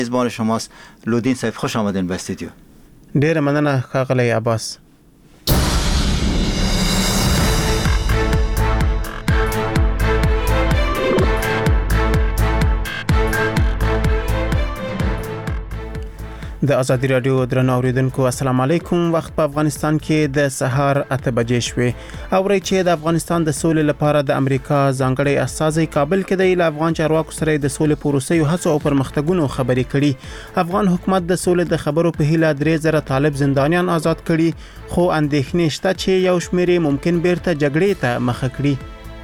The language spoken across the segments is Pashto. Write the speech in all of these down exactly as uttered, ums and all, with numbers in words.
میزبان شماست لودین صاحب، خوش آمدین به استودیو. ډیره مننه ښاغلی عباس. د ازادي رادیو درنو اوریدونکو السلام علیکم. وخت په افغانستان کې د سهار اته بجې شوې. اوري چې د افغانستان د سولې لپاره د امریکا ځانګړی استازی کابل کې د افغان چارواکو سره د سولې پروسې او هڅو او پرمختګونو خبرې کړي. افغان حکومت د سولې د خبرو په هیله درې زره طالب زندانیان آزاد کړي، خو اندېښنې شته چې یو شمېر ممکن بیرته جګړې ته مخه کړي.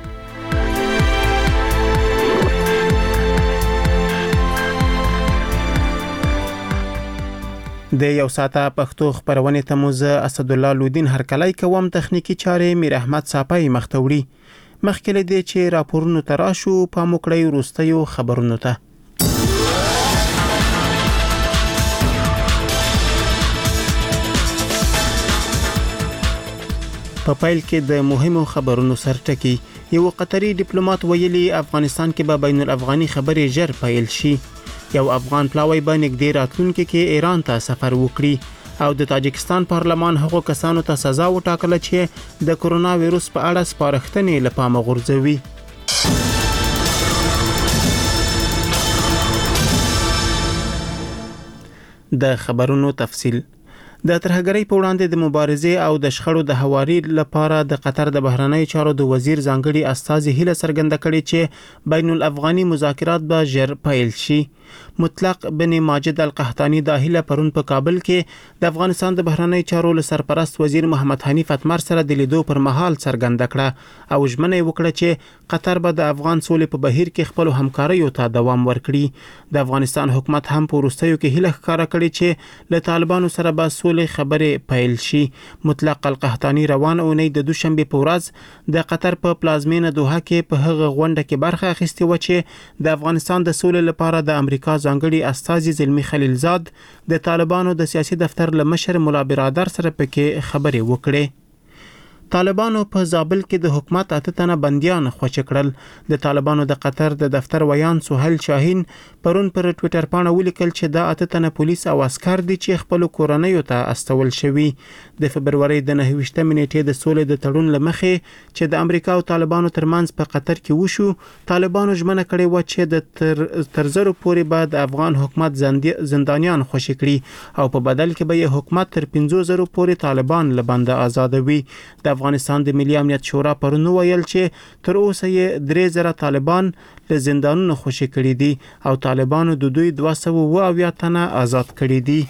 د یو ساعته پښتو خبرونه ته مو زه اسد الله لودین هرکلی کوم. تخنیکی چارې میر احمد صاپای مختوړي. مخکې دې چې راپورونو تراشو په موکړی وروستیو خبرونو ته. په پیل کې د مهمو خبرونو سرټکی. یو قطري ډیپلوماټ ویلي افغانستان کې به بین الافغاني خبرې ژر پیل شي. یو افغان پلاوی به نږدې راتلونکي کې ایران ته سفر وکړي او د تاجکستان پارلمان هغو کسانو ته سزا وټاکله چې د کرونا وایروس په اړه سپارښتنې له پامه غورځوي. د خبرونو تفصیل. د ترهګرۍ په وړاندې د مبارزې او د شخړو د هواري لپاره د قطر د بهرنی چارو د وزیر ځانګړي استازي هیله څرګنده کړې چې بین الافغاني مذاکرات به ژر پیل شي. مطلق بن ماجد القحطانی د هیله پرون په کابل کې د افغانستان د بهرنی چارو له سرپرست وزیر محمد حنیف اتمر سره د لیدو پر مهال څرګنده کړه او ژمنه وکړه چې قطر به د افغان سولې په بهیر کې خپل همکاریو ته دوام ورکړي. د افغانستان حکومت هم په وروستیو کې هیله ښکاره کړې چې له طالبانو سره به سولې خبرې پیل شي. مطلق القحطانی روان اونۍ د دوشنبه په ورځ د قطر په پلازمینه دوحه کې په هغه غونډه کې برخه اخیستې و چې د افغانستان د سولې لپاره د امریکا ځانګړي استازي زلمی خلیلزاد د طالبانو د سیاسي دفتر له مشر مولا برادر سره پکې خبرې وکړې. طالبانو په زابل کې د حکومت اته تنه بنديان خوشی کړل. د طالبانو د قطر د دفتر ویان سهیل شاهین پرون پر ټوئیټر باندې ولیکل چې دا اته تنه پولیس او عسكر دي چې خپل کورنۍ ته استول شوی. د فبرवरी د نهه ویشتمې نیټې د سولې د تړون لمخې چې د امریکا او طالبانو ترمنځ په قطر کې وشو، طالبانو ژمنه کړې و چې د تر ترزرو پورې بعد افغان حکومت زندانیان خوشی کړي او په بدل کې به یې حکومت تر پنځه زره پورې طالبان لبنده آزادوي. د افغانستان د ملي امنیت شورا پرون ویل چې تر اوسه یې درې زره طالبان له زندانونو خوشی کړي دي او طالبانو د دوی دوه سوه اوه اویا تنه آزاد کړي دي.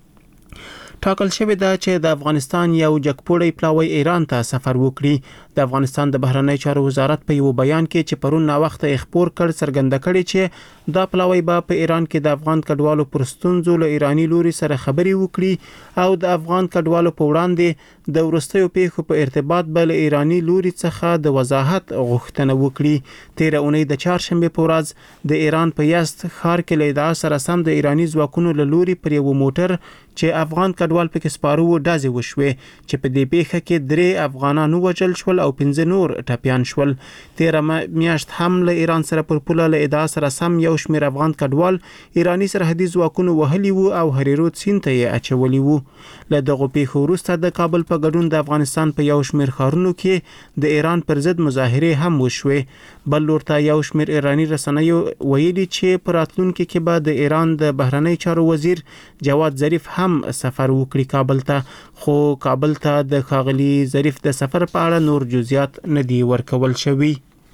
ټاکل شوی دا چې د افغانستان یو جګپوړی پلاوی ایران ته سفر وکړي. د افغانستان د بهرنی چارو وزارت په یو بیان کې چې پرون نا وخت خبر کړ څرګنده کړي چې دا پلاوی به په ایران کې د افغان کډوالو پر ستونزو له ایرانی لوري سره خبرې وکړي او د افغان کډوالو په وړاندې د ورستیو پیښو په ارتباط بل ایرانی لوري څخه د وضاحت غوښتنه وکړي. تیر اونۍ د چهارشنبه په ورځ د ایران په یزد ښار کې له ادعا سره سم د ایرانی ځواکونو له لوري پر یو موټر چې افغان کډوال پکې سپارو ډازې وشوي چې په دې پیښه کې درې افغانانو وژل شول او پنځه نور ټپيان شول. تیر میاشت هم له ایران سره پر پوله له ادعا سره سم یو شمېر افغان کډوال ایرانی سرحدي ځواکونو وهلي وو او هریرود سیند ته یې اچولي وو. له دغه پیښو وروسته د کابل په ګډون د افغانستان په یو شمېر ښارونو کې د ایران پر ضد مظاهرې هم وشوې. بل لورته یو شمېر ایرانی رسنیو ویلي چې په راتلونکي کې به د ایران د بهرنی چارو وزیر جواد ظریف هم سفر وکړي کابل ته، خو کابل ته د ښاغلي ظریف د سفر په اړه نور جزئیات نه دي ورکول شوي.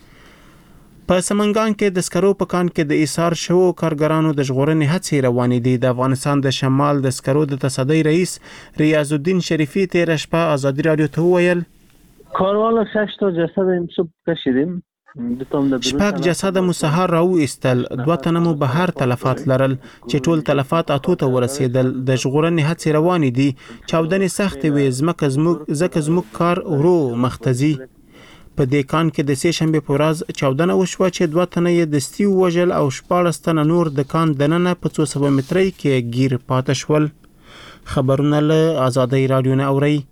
په سمنګان کې د سکرو په کان کې د ایثار شوو کارګرانو د ژغورنې هڅې روانې دي. د افغانستان د شمال د سکرو د تصدۍ رئیس ریاض الدین شریفی تیر شپه آزادي رادیو ته وویل کاروالا شش تا جسد امشب کشیدیم. شپږ جسد مو سهار راو ایستل، دوه تنه مو بهر تلفات لرل چې ټول تلفات اتو ته ورسېدل. د ژغورنې هڅې روانې دي. چاودنې سخت وي، زمکه زموږ زکه زموږ کار ورو مختزي. په دې کان کې د سه شنبه په ورځ چاودنه وشوه چې دوه تنه یې دستي وژل او شپاړس تنه نور د کان دننه په څو سوه مترۍ کې گیر پاتې شول. خبرونه له آزادۍ رادیو نه اوري.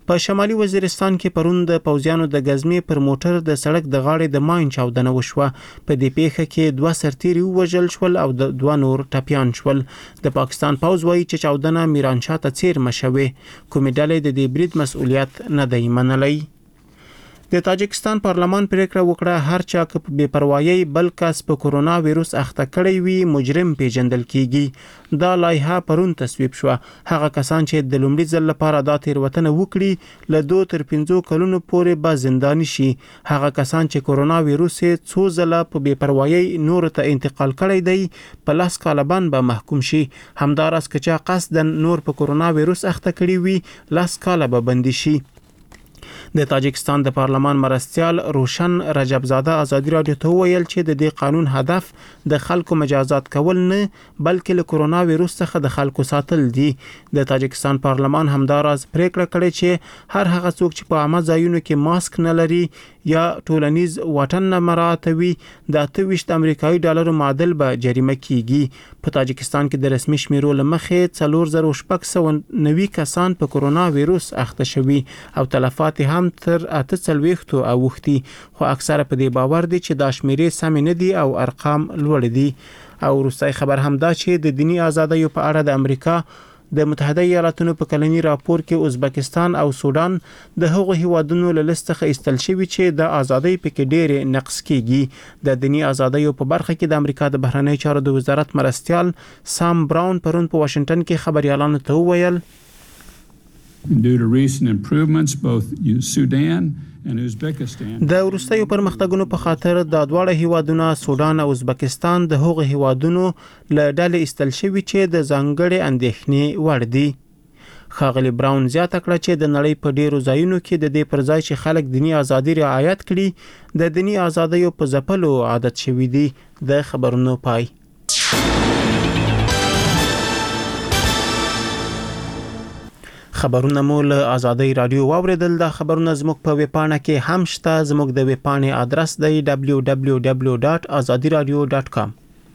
په شمالي وزیرستان کې پرون د پوځیانو د غزمې پر موټر د سړک د غاړې د ماین چاودنه وشوه. په دې پیښه کې دوه سرتیري وژل شول او د دوه نور ټپیان شول. د پاکستان پوځ وایي چې چاودنه میرانشاه ته څیرمه شوې. کومې ډلې د دې برید مسؤلیت نه دی منلی. د تاجکستان پارلمان پریکړه وکړه هر چا که په بې پروایي بل کس په کورونا وایروس اخته کړی وي مجرم پیژندل کیږي. دا لایحه پرون تصویب شوه. هغه کسان چې د لومړي ځل لپاره دا تیروتنه وکړي له دوه تر پنځو کلونو پورې به زنداني شي. هغه کسان چې کورونا وایروس یې څو ځله په بې پروایي نور ته انتقال کړی دی په لاس کالبان به محکوم شي. همداراز که چا قصدا نور په کورونا وایروس اخته کړی وي لاس کاله به بندي شي. د تاجکستان د پارلمان مرستیال روشن رجبزاده ازادي رادیو ته ویل چې د دې قانون هدف د خلکو مجازات کول نه بلکې له کورونا وایروس څخه د خلکو ساتل دي. د تاجکستان پارلمان همداراز پریکړه کړې چې هر هغه څوک چې په عامه ځایونو کې ماسک نه لري یا ټولنیز واټن نه مراعاتوي د اته ویشت امریکایي ډالرو معادل به جریمه کیږي. په تاجکستان کې د رسمي شمیرو لمخې څلور زره شپږ سوه نوي کسان په کورونا وایروس اخته شوي او تلفات هم تر اته څلوېښتو اوښتي. خو اکثره په دې باور دي چې دا شمیرې سمې نه دي او ارقام لوړ دي. او وروستی خبر هم دا چې د دینی ازادیو په اړه د امریکا د متحده ایالاتونو په کلنی راپور کې ازبکستان او سودان د هغو هیوادونو له لیست څخه ایستل شوي چې د ازادۍ پکې ډېر نقص کیږي. د دینی ازادیو په برخه کې د امریکا د بهرنیو چارو د وزارت مرستیال سام براون پرون په واشنگټن کې خبريالانو ته وویل Due to recent improvements, both Sudan and Uzbekistan. د وروستیو پرمختګونو په خاطر د دواړه هیوادونو سودان او ازبکستان د هغو هیوادونو له ډلې ایستل شوي چې د ځانګړې اندېښنې وړ دي. ښاغلي براون زیاته کړه چې د نړۍ په ډیرو ځایونو کې د دې پر ځای چې خلک دینی ازادي رعایت کړي د دینی ازادیو په ځپلو عادت شوي دي. د خبرونو پای. خبرونه مو له آزادۍ رادیو واوریدل. د خبرونه زموږ په ویب پاڼه کې هم شته. زموږ د ویب پاڼې ادرس دی دبلیو دبلیو دبلیو ډاټ ازادي رادیو ډاټ کام.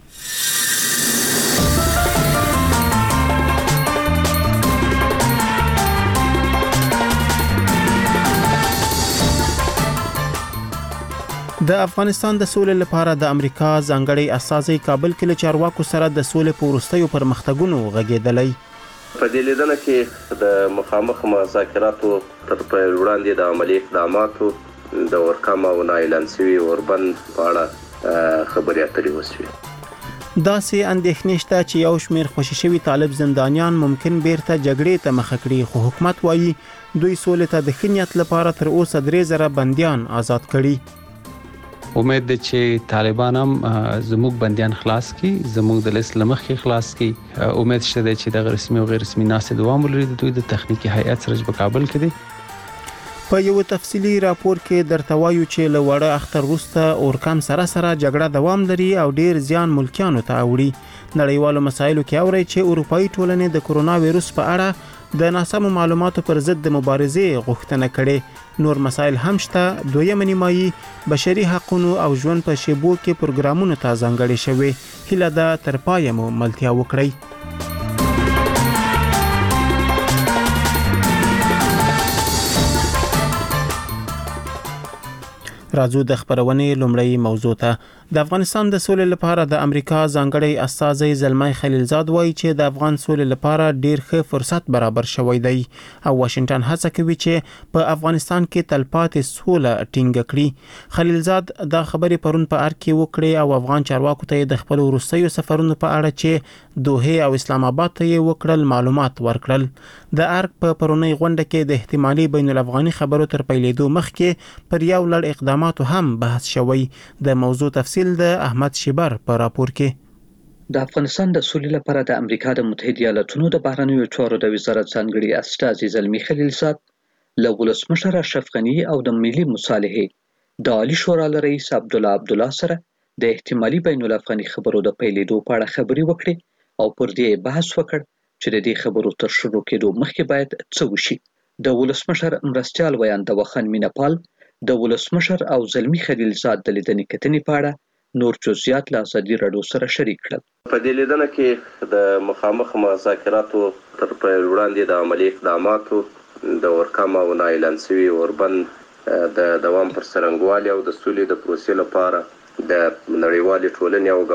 د افغانستان د سولې لپاره د امریکا ځانګړی استازی کابل کې له چارواکو سره د سولې په وروستیو پرمختګونو غږېدلی. په دې لیدنه کې د مخامخ مذاکراتو تر پیل وړاندې د عملي اقداماتو د ورکام او نااعلان شوي اوربند په اړه خبرې اترې وشوې. داسې اندېښنې شته چې یو شمېر خوشي شوي طالب زندانیان ممکن بیرته جګړې ته مخه کړي، خو حکومت وایي دوی سولې ته د ښه نیت لپاره تر اوسه درې زره بندیان آزاد کړي. امید ده چې طالبان هم زموږ بندیان خلاص کړي، زموږ د لیست لمخې خلاص کړي. امید شته ده چې د رسمي او غیر رسمي ناستې دوام ولري. د دوی د تخنیکی هیئت سره په کابل کې دي. په یو تفصیلی راپور کې درته وایو چې له وړه اختر وروسته اورکام سره سره جګړه دوام لري او ډیر زیان ملکیانو ته اوړي. نړیوالو مسایلو کې اوري چې اروپאי ټولنې د کورونا وایروس په اړه د ناسمو معلوماتو پر ضد د مبارزې غوښتنه کړې. نور مسایل هم شته. دویمه نیمایي بشري حقوقو او ژوند په شیبو کې پروګرامونو ته ځانګړي شوي. هیله ده تر پایه مو ملتیا وکړئ. راځو د خبرونې لومړی موضوع ته. د افغانستان د سولې لپاره د امریکا ځانګړی استازی زلمای خلیلزاد وایي چې د افغان سولې لپاره ډیر ښه فرصت برابر شوی دی او واشنگټن هڅه کوي چې په افغانستان کې تلپاتې سوله ټینګه کړي. خلیلزاد دا خبرې پرون په ارګ کې وکړې او افغان چارواکو ته د خپل وروستیو سفرونو په اړه چې دوحه او اسلام آباد ته یې وکړل معلومات ورکړل. د ارګ په پرونی غونډه کې د احتمالي بین الافغاني خبرو تر پیلېدو مخکې پر یو لړ اقداماتو هم بحث شوی. د موضوع تفصیل د احمد شیبر په راپور کې. د افغانستان د سولې لپاره د امریکا د متحده ایالاتونو د بهرنیو چارو د وزارت ځانګړي استازي زلمی خلیلزاد له ولسمشر اشرف غني او د ملي مصالحې د عالی شورا رئیس عبدالله عبدالله سره د احتمالي بین الافغاني خبرو د پیلېدو په اړه خبرې وکړې او پر دې بحث وکړ چې د دې خبرو تر شروع کېدو مخکې باید څه وشي. د ولسمشر مرستیال ویاند وخن مینپال د ولسمشر او زلمی خلیلزاد د لیدنې کتنې په اړه نور جزئیات له ازادي رادیو سره شریک کړل. په دې لیدنه کې د مخامخ مذاکراتو تر پیل وړاندې د عملي اقداماتو د ورکم او نااعلان شوي اوربند د دوام پر څرنګوالي او د سولې د پروسې لپاره د نړیوالې ټولنې او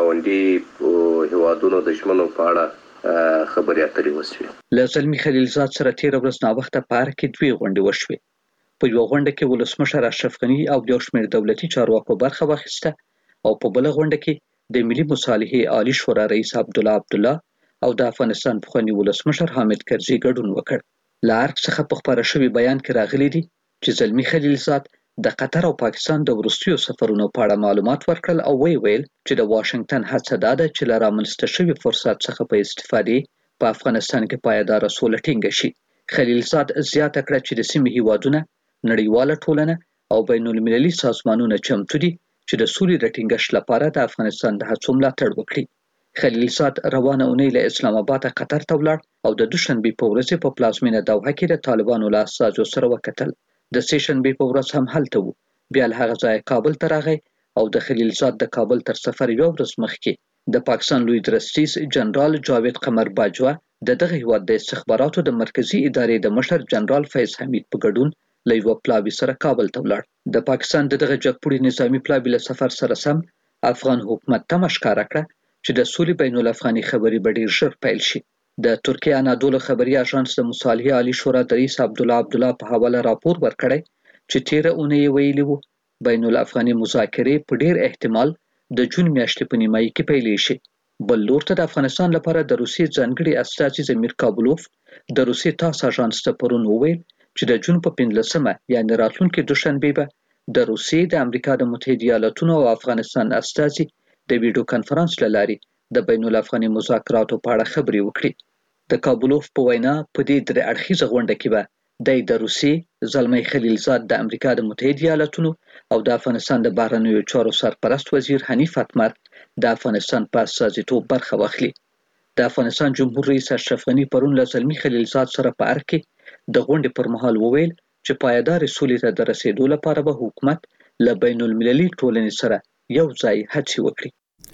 ګاونډي هیوادونو د ژمنو په اړه خبرې اترې وشوې. له زلمي خلیلزاد سره تېره ورځ ناوخته په ارګ کې دوې غونډې وشوې. په یوه غونډه کې ولسمشر اشرف غني او یو شمېر دولتي چارواکو برخه واخیسته او په بله غونډه کې د ملي مصالحې عالي شورا رئیس عبدالله عبدالله او د افغانستان پخواني ولسمشر حامد کرزي ګډون وکړ. له ارګ څخه په خپاره شوي بیان کې راغلي دي چې زلمي خلیلزاد د قطر او پاکستان د وروستیو سفرونو په اړه معلومات ورکړل او وی ویل چې د واشنگټن هڅه دا ده چې له رامنځته شوي فرصت څخه په استفادې په افغانستان کې پایداره سوله ټینګه شي. خلیلزاد زیاته کړه چې د سیمې هیوادونه، نړیواله ټولنه او بین المللي سازمانونه چمتو دي چې د سولې د ټینګښت لپاره د افغانستان د هڅو ملاتړ وکړي. خلیلزاد روانه اونۍ له اسلام آباد قطر ته ولاړ او د دوشنبې په ورځ په پلازمینه دوحه کې د طالبانو له استازو سره وکتل. د سه شنبې په ورځ هم هلته وو. بیا له هغه ځایه کابل ته راغی او د خلیلزاد د کابل تر سفر یو ورځ مخکې د پاکستان لوی درستیز جنرال جاوید قمر باجوا د دغه هیواد د استخباراتو د مرکزی ادارې د مشر جنرال فیض حمید په ګډون له یوه پلاوي سره کابل ته ولاړ. د پاکستان د دغه جګپوړي نظامي پلاوي له سفر سره سم افغان حکومت ته ښکاره کړه چې د سولې بین الافغاني خبرې به ډېر ژر پیل شي. د ترکیه انادولو خبري اژانس د مصالحې عالي شورا د رئیس عبدالله عبدالله په حواله راپور ورکړی چې تیره اونۍ ویلي وو بین الافغاني مذاکرې په ډېر احتمال د جون میاشتې په نیمایي کې پیلې شي. بل لور ته د افغانستان لپاره د روسیې ځانګړي استازي زمیر کابلوف د روسیې تاس اژانس ته پرون وویل چې د جون په پنځلسمه یعنې راتلونکې دوشنبې به د روسیې، د امریکا د متحده ایالاتونو او افغانستان استازي د ویډیو کنفرانس له لارې د بین الافغاني مذاکراتو په اړه خبرې وکړي. د کابلوف په وینا په دې درې اړخیزه غونډه کې به د د روسیې، زلمی خلیلزاد د امریکا د متحده ایالاتونو او د افغانستان د بهرنیو چارو سرپرست وزیر حنیف اتمر د افغانستان په استازیتوب برخه واخلي. د افغانستان جمهور رئیس اشرف غني پرون له زلمی خلیلزاد سره په ارګ کې د غونډې پر مهال وویل چې پایدارې سولې ته د رسیدو لپاره به حکومت له بین المللي ټولنې سره یو ځای هڅې وکړي.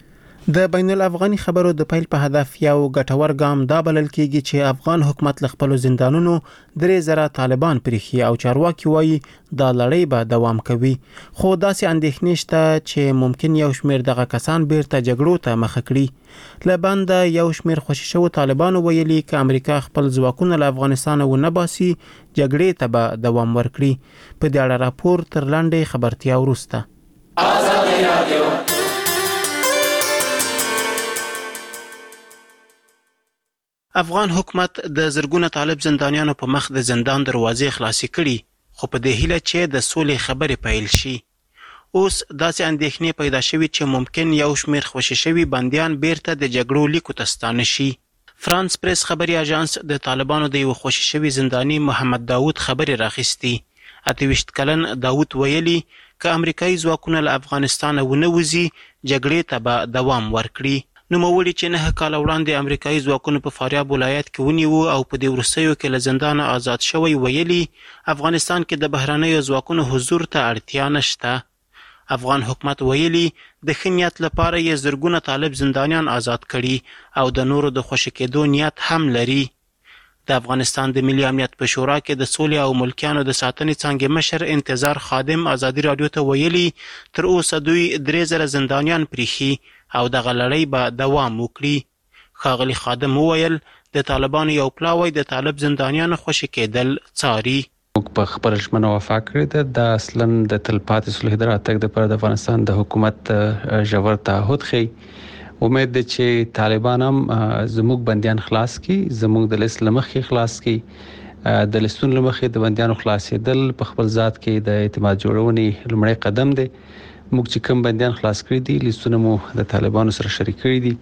د بین الافغاني خبرو د پیل په هدف یو ګټور ګام دا بلل کېږي چې افغان حکومت له خپلو زندانونو درې زره طالبان پریښي او چارواکي وایي دا لړۍ به دوام کوي. خو داسې اندېښنې شته چې ممکن یو شمېر دغه کسان بیرته جګړو ته مخه کړي. له بنده یو شمېر خوشي شوو طالبانو ویلي که امریکا خپل ځواکونه له افغانستانه ونه باسي جګړې ته به دوام ورکړي. په دې اړه راپور تر لنډې خبرتیا وروسته. افغان حکومت د زرګونه طالب زندانیانو په مخ د زندان دروازې خلاصې کړي خو په دې هیله چې د سولې خبرې پیل شي. اوس داسې اندېښنې پیدا شوي چې ممکن یو شمېر خوشي شوي بندیان بیرته د جګړو لیکو ته ستانه شي. فرانس پریس خبري اژانس د طالبانو د یو خوشي شوي زنداني محمد داود خبرې راخیستي. اته ویشت کلن داود ویلي که امریکایي ځواکونه له افغانستانه ونه وځي جګړې ته به دوام ورکړي. نوموړي چې نه کاله وړاندې امریکایي ځواکونو په فاریاب ولایت کې ونیوه او په دې وروستیو کې له زندانه آزاد شوی ویلي افغانستان کې د بهرنیو ځواکونو حضور ته اړتیا نشته. افغان حکومت ویلي د ښه نیت لپاره یې زرګونه طالب زندانیان آزاد کړي او د نورو د خوشي کېدو نیت هم لري. د افغانستان د ملي امنیت په شورا کې د سولې او ملکیانو د ساتنې څانګې مشر انتظار خادم ازادي راډیو ته ویلي تر اوسه دوی درې زره زندانیان پریښي او دغه لړۍ به دوام وکړي. ښاغلي خادم وویل د طالبانو یو پلاوی د طالب زندانیانو خوشي کېدل څاري. موږ په خپل ژمنه وفا کړې ده د اصلا د تلپاتې صلح د راتګ لپاره د افغانستان د حکومت ژور تعهد ښیي. امید ده چې طالبان هم زموږ بندیان خلاص کړي، زموږ د لیست له مخې خلاص کړي. د لیستونو له مخې د بندیانو خلاصېدل په خپل ذات کې د اعتماد جوړونې لومړی قدم دی. موږ چې کوم بندیان خلاص کړي دي لیستونه مو د طالبانو سره شریک کړي دي.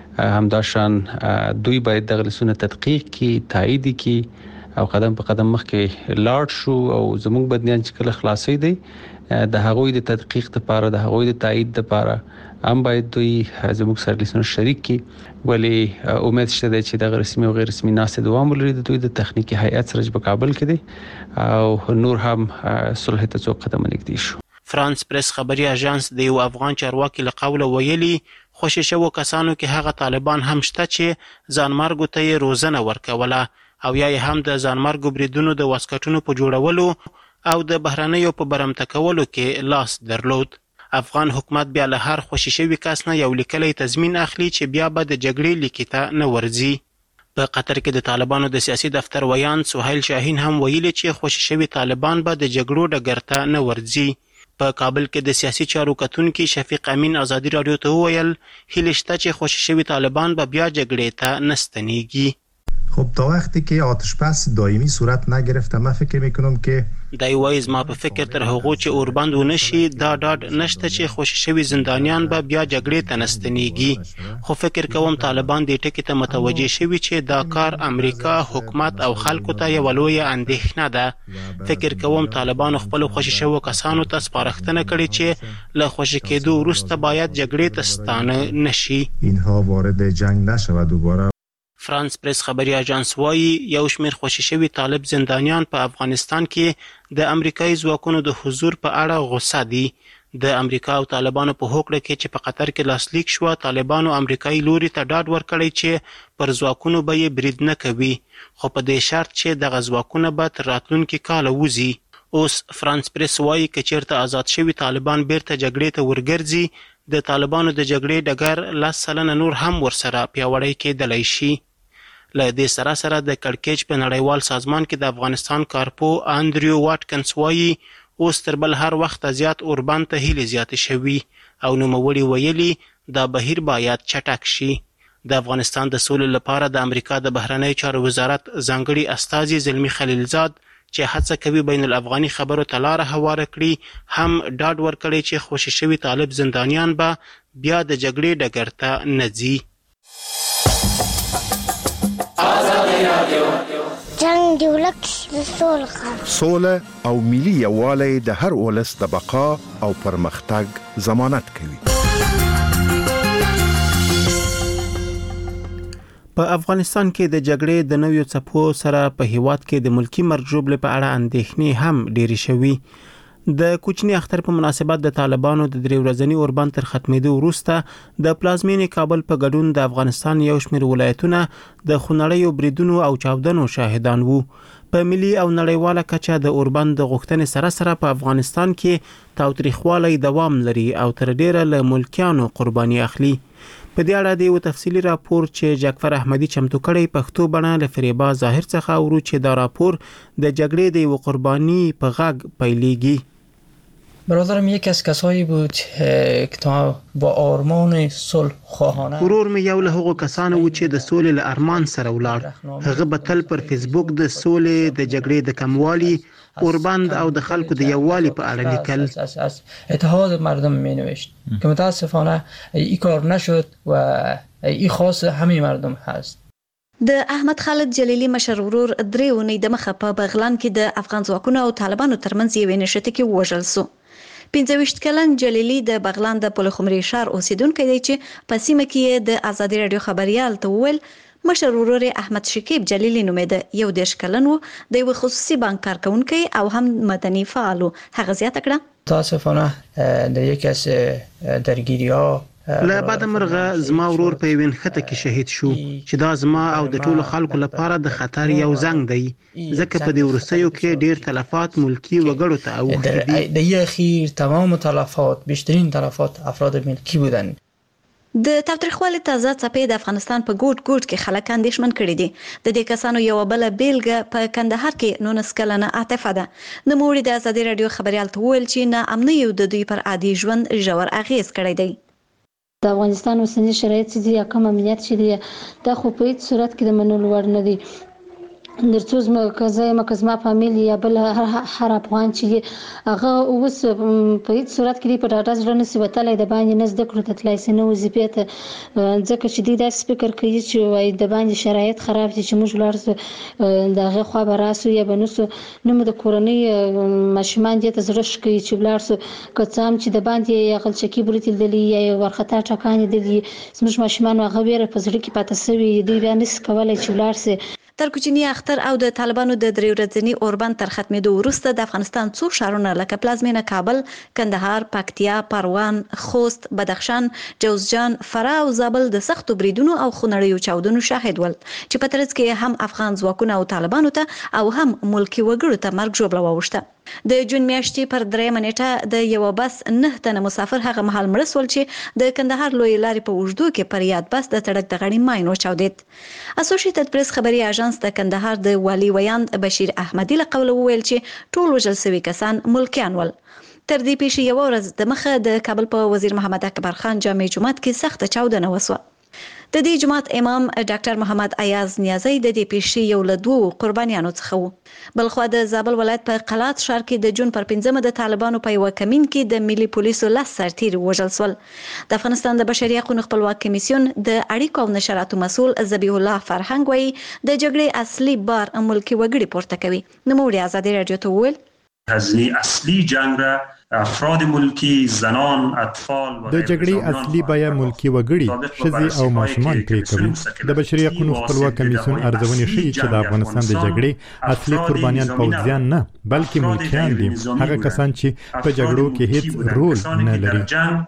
همداشان دوی باید دغه لیستونه تدقیق کړي، تایید کړي او قدم په قدم مخکې لاړ شو او زموږ بندیان چې کله خلاصې دي د هغوی د تدقیق لپاره، د هغوی د تایید لپاره هم باید دوی زموږ سره لیستونه شریک کړي. ولې امید شته دی چې دغه رسمي او غیر رسمي ناستې دوام ولري. د دوی د تخنیکي هیئت سره چې په کابل کې دی او نور هم صلح ته څو قدمه نږدې شو. فرانس پریس خبري اژانس د یو افغان چارواکي له قوله ویلي خوشي شوو کسانو کې هغه طالبان هم شته چې ځانمرګو ته یې روزنه ورکوله او یا هم د ځانمرګو بریدونو د واسکټونو په جوړولو او د بهرنیو په برمته کولو کې لاس درلود. افغان حکومت بیا له هر خوشي شوي کس نه یو لیکلی تضمین اخلي چې بیا به د جګړې لیکې ته نه ورځي. په قطر کې د طالبانو د سیاسي دفتر ویان سهیل شاهین هم ویلي چې خوشي شوي طالبان به د جګړو ډګر ته نه ورځي. په کابل کې د سیاسي چارو کتونکي شفیق امین ازادي راډیو ته وویل هیله شته چې خوشي شوي طالبان به بیا جګړې ته نه ستنېږي. خب تا وقتی که آتش بس دائمی صورت نگرفته من فکر میکنم که دای وایي زما په فکر تر هغو چې اوربند ونه شي دا ډاډ نشته چې خوشي شوي زندانیان به بیا جګړې ته نه ستنېږي. خو فکر کوم طالبان دې ټکي ته متوجه شوي چې دا کار امریکا حکومت او خلکو ته یوه لویه اندېښنه ده. فکر کوم طالبانو خپلو خوشي شوو کسانو ته سپارښتنه کړې چې له خوشي کېدو وروسته باید جګړې ته ستانه نشي. اینها وارد جنگ نشوه دوباره. فرانس پریس خبري اژانس وایي یو شمېر خوشي شوي طالب زندانیان په افغانستان کې د امریکایي ځواکونو د حضور په اړه غوسه دي. د امریکا او طالبانو په هوکړه کې چې په قطر کې لاسلیک شوه طالبانو امریکایي لوري ته ډاډ ورکړی چې پر ځواکونو به یې برید نه کوي خو په دې شرط چې دغه ځواکونه به تر راتلونکي کاله وځي. اوس فرانس پریس وایي که چیرته آزاد شوي طالبان بیرته جګړې ته ورګرځي د طالبانو د جګړې ډګر لس سلنه نور هم ورسره پیاوړی کېدلی شي. له دې سره سره د کړکېچ په نړیوال سازمان کې د افغانستان کارپو اندریو واټکنس وایي اوس تر بل هر وخت زیات اوربند ته هیلې زیاتې شوي او نوموړي ویلي دا بهیر باید چټک شي. د افغانستان د سولې لپاره د امریکا د بهرنیو چارو وزارت ځانګړي استازي زلمي خلیلزاد چې هڅه کوي بین الافغاني خبرو ته لاره هواره کړي هم ډاډ ورکړی چې خوشي شوي طالب زندانیان به بیا د جګړې ډګر ته نه ځي. جنگ دی ولک د سولې سوله او ملي یووالی د هر ولس د بقا او پرمختګ ضمانت کوي. په افغانستان کې د جګړې د نویو څپو سره په هیواد کې د ملکی مرجوبلې په اړه اندېښنې هم ډېرې شوي. د کوچني اختر په مناسبت د طالبانو د درې ورځني اوربند تر ختمېدو وروسته د پلازمینې کابل په ګډون د افغانستان یو شمېر ولایتونه د خونړیو بریدونو او چاودنو شاهدان وو. په ملي او نړیواله کچه د اوربند د غوښتنې سره سره په افغانستان کې تاوتریخوالی دوام لري او تر ډیره له ملکیانو قرباني اخلي. په دې اړه د یو تفصیلي راپور چې جعفر احمدي چمتو کړی پښتو بڼه له فریبا ظاهر څخه اورو چې دا راپور د جګړې د یو قرباني په غږ پیلېږي. برادرم یکی از کسایی بود که تا با آرمان صلح خواهانه ورور می یو له هغو کسانو و چې د سولې له ارمان سره ولاړ. هغه به تل پر فیسبوک د سولې د جګړې د کموالي اوربند او د خلکو د یووالي په اړه لیکل. از اتحاد مردم می نوشت که متاسفانه این کار نشد و این خاص همه مردم هست. د احمد خالد جلیلی مشر ورور درې اونۍ د مخه په بغلان کې د افغان ځواکونو او طالبانو ترمنځ یوې نښتې کې وژل سو. پنځه ویشت کلن جلیلی د بغلان د پلخمري ښار اوسیدونکی دی چې په سیمه کې د ازادي راډیو خبريال ته وویل مشر ورور احمد شکیب جلیلی نومېده یو دېرش کلن و د یو خصوصي بانک کارکونکی او هم مدني فعال و. هغه زیاته کړه متاسفانه د یکی از درگیری‌ها له بعد مرغه زما ورور په یوه نښته کې شهید شو چې دا زما او د ټولو خلکو لپاره د خطر یو زنګ دی ځکه په دې وروستیو کې ډیر تلفات ملکی وګړو ته اوښتي دي. د یو اخیر تمام تلفات بیشترین تلفات افراد ملکی بودن. د تاوتریخوالي تازه څپې د افغانستان په ګوټ ګوټ کې خلک اندېښمن کړي دي. د دې کسانو یو بل بیلګه په کندهار کې نونس کلنه عاطفه ده. نوموړي د ازادي راډیو خبريال ته وویل چې نا امني یو د دوی پر عادي ژوند ژور اغیز کړی دی. د افغانستان اوسنی شرایط چې دی کم امنیت چې دی دا خو په هیڅ صورت کې د منلو وړ نه دی. درڅو زما کزای ما کزما فامیلی یا بل هر افغان چې هغه اوس په هیڅ صورت کې په ډاډه ځل نه سی وتلای د باندې نه زده کړو ته تلای سينه وظیفه ته ځکه چې دی داسې فکر کوي چې وای د باندې شرایط خراب دي چې موږ ولر دغه خو به راسو یا بنوسو نو د کورنۍ ماشومان دي ته زړه شي چې ولرسو کڅام چې د باندې غل چکی بریتل دي یا ورختا ټکانې دي زموږ ماشومان هغه ویره په ځړ کې پاتې سوي دی بیان نس کولای چې ولرسه. تر کوچني اختر او د طالبانو د درې ورځني اوربند تر ختمېدو وروسته د افغانستان څو ښارونه لکه پلازمینه کابل، کندهار، پکتیا، پروان، خوست، بدخشان، جوزجان، فراه او زابل د سختو بریدونو او خونړیو چاودنو شاهد ول چې په ترڅ کې هم افغان ځواکونه او طالبانو ته او هم ملکی وګړو ته مرګ ژوبله واوښته. د جون میاشتې پر دریمه نیټه د یو بس نه تنه مسافر هغه مهال مړه سول چې د کندهار لوی لارې په اوږدو کې پر یاد بس د تړک د غړي ماین وچاودید. اسوسییټډ پریس خبري اژانس د کندهار د والي ویاند بشیر احمدي له قوله وویل چې ټول وژل شوي کسان ملکیان ول. تر دې پیښې یوه ورځ د مخه د کابل په وزیر محمد اکبر خان جامع جومات کې سخته چاودنه وسوه. د دې جماعت امام ډاکټر محمد ایاز نیازی د دې پیښې یو له دوو قربانیانو څخه و. بلخوا د زابل ولایت په قلات ښار کې د جون پر پنځمه د طالبانو په یوه کمین کې د ملي پولیسو لس سرتیري وژل سول. د افغانستان د بشري حقوقو خپلواک کمیسیون د اړیکو او نشراتو مسؤل ذبیح الله فرهنګ وایي د جګړې اصلي بار ملکی وګړي پورته کوي. نوموړي ازادي رادیو ته وویل هزینه اصلی جنگ را افراد ملکی، زنان، اطفال د جګړې اصلي بیا ملکی وګړي، ښځې او ماشومان پرې کوي. د بشري حقوقو خپلواک کمیسیون ارزونې ښيي چې د افغانستان د جګړې اصلي قربانیان پوځیان نه بلکې ملکیان دي، هغه کسان چې په جګړو کې هیڅ رول نه لري،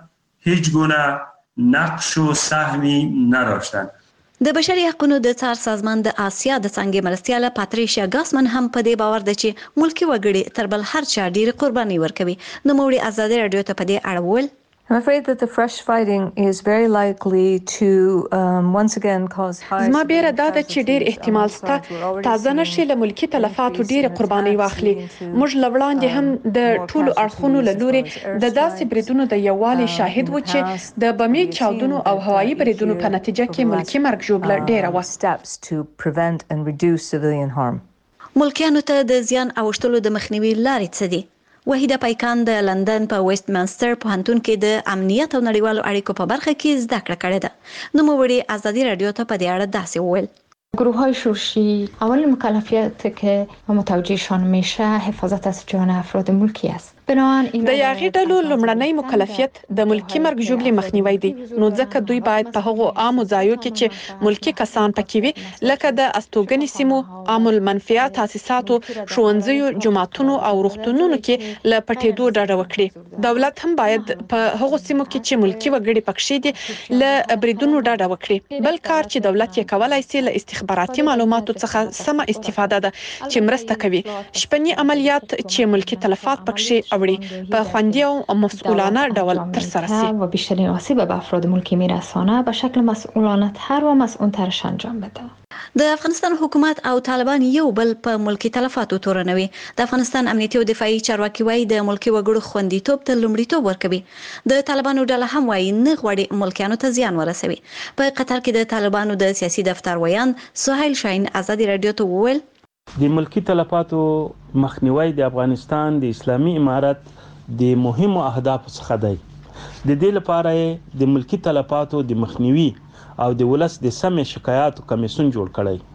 هیڅ گونه نقش و سهمی نداشتند. د بشري حقوقو د څار سازمان د آسیا د څنګه مرستياله پاتریشیا ګاسمن هم په دې باور ده چې ملکی وګړي تر بل هر چا ډیر قرباني ورکوي. نو موږ ازادي رادیو ته په دې اړه وویل I'm afraid that the fresh fighting is very likely to um, once again cause high. زما بیره دا ده چې ډیر احتمال شته تازه نشي له ملکی تلفاتو ډیر قرباني واخلي. موږ لوړاندې هم د ټولو اړخونو له لوري د داسې بریدونو د یووالي شاهد و چې د بمي چاودنو او هوایي بریدونو په نتیجه کې ملکی مرګ ژوبله ډیره و. Steps to prevent and reduce civilian harm. ملکیانو ته د زیان اوښتلو د مخنیوي لارې څه دي؟ وحیده پایکان د لندن په ویسټ منسټر پوهنتون کې د امنیت او نړیوالو اړیکو په برخه کې زده کړه کړې ده. نوموړي ازادي رادیو ته په دې اړه داسې وویل گروه‌های شورشی اول مکلفیت که متوجهشان میشه حفاظت از جان افراد ملکی است. د یاغي ډلو لومړنی مکلفیت د ملکی مرګ ژوبلې مخنیوي دی، نو ځکه دوی باید په هغو عامو ځایو کې چې ملکی کسان پکې وي لکه د استوګنې سیمو، عام المنفعه تاسیساتو، ښوونځیو، جوماتونو او روغتونونو کې له پټېدو ډډه وکړي. دولت هم باید په هغو سیمو کې چې ملکی وګړي پکې دي له بریدونو ډډه وکړي. بل کار چې دولت یې کولای شي له استخباراتي معلوماتو څخه سمه استفاده ده چې مرسته کوي. شپنی عملیات چې ملکی تلفات پکې په خوندي او مسئولانه ډول ترسره شي و بیشترین آسیب به افراد ملکی میرسانه به شکل مسئولانه تر و مسئول ترش انجام بده. د افغانستان حکومت او طالبان یو بل په ملکی تلفاتو تورنوي. د افغانستان امنیتي او دفاعي چارواکي وايي د ملکی وګړو خوندیتوب ته لومړیتوب ورکوي. د طالبانو ډله هم وايي نه غواړي ملکیانو ته زیان ورسوي. په قطر کې د طالبانو د سیاسي دفتر ویاند سهیل شاهین ازادي رادیو ته وویل د ملکی تلفاتو مخنیوي د افغانستان د اسلامي امارت د مهمو اهدافو څخه دی. د دې لپاره د ملکی تلفاتو د مخنیوي او د ولس د سمې شکایاتو کمیسیون جوړ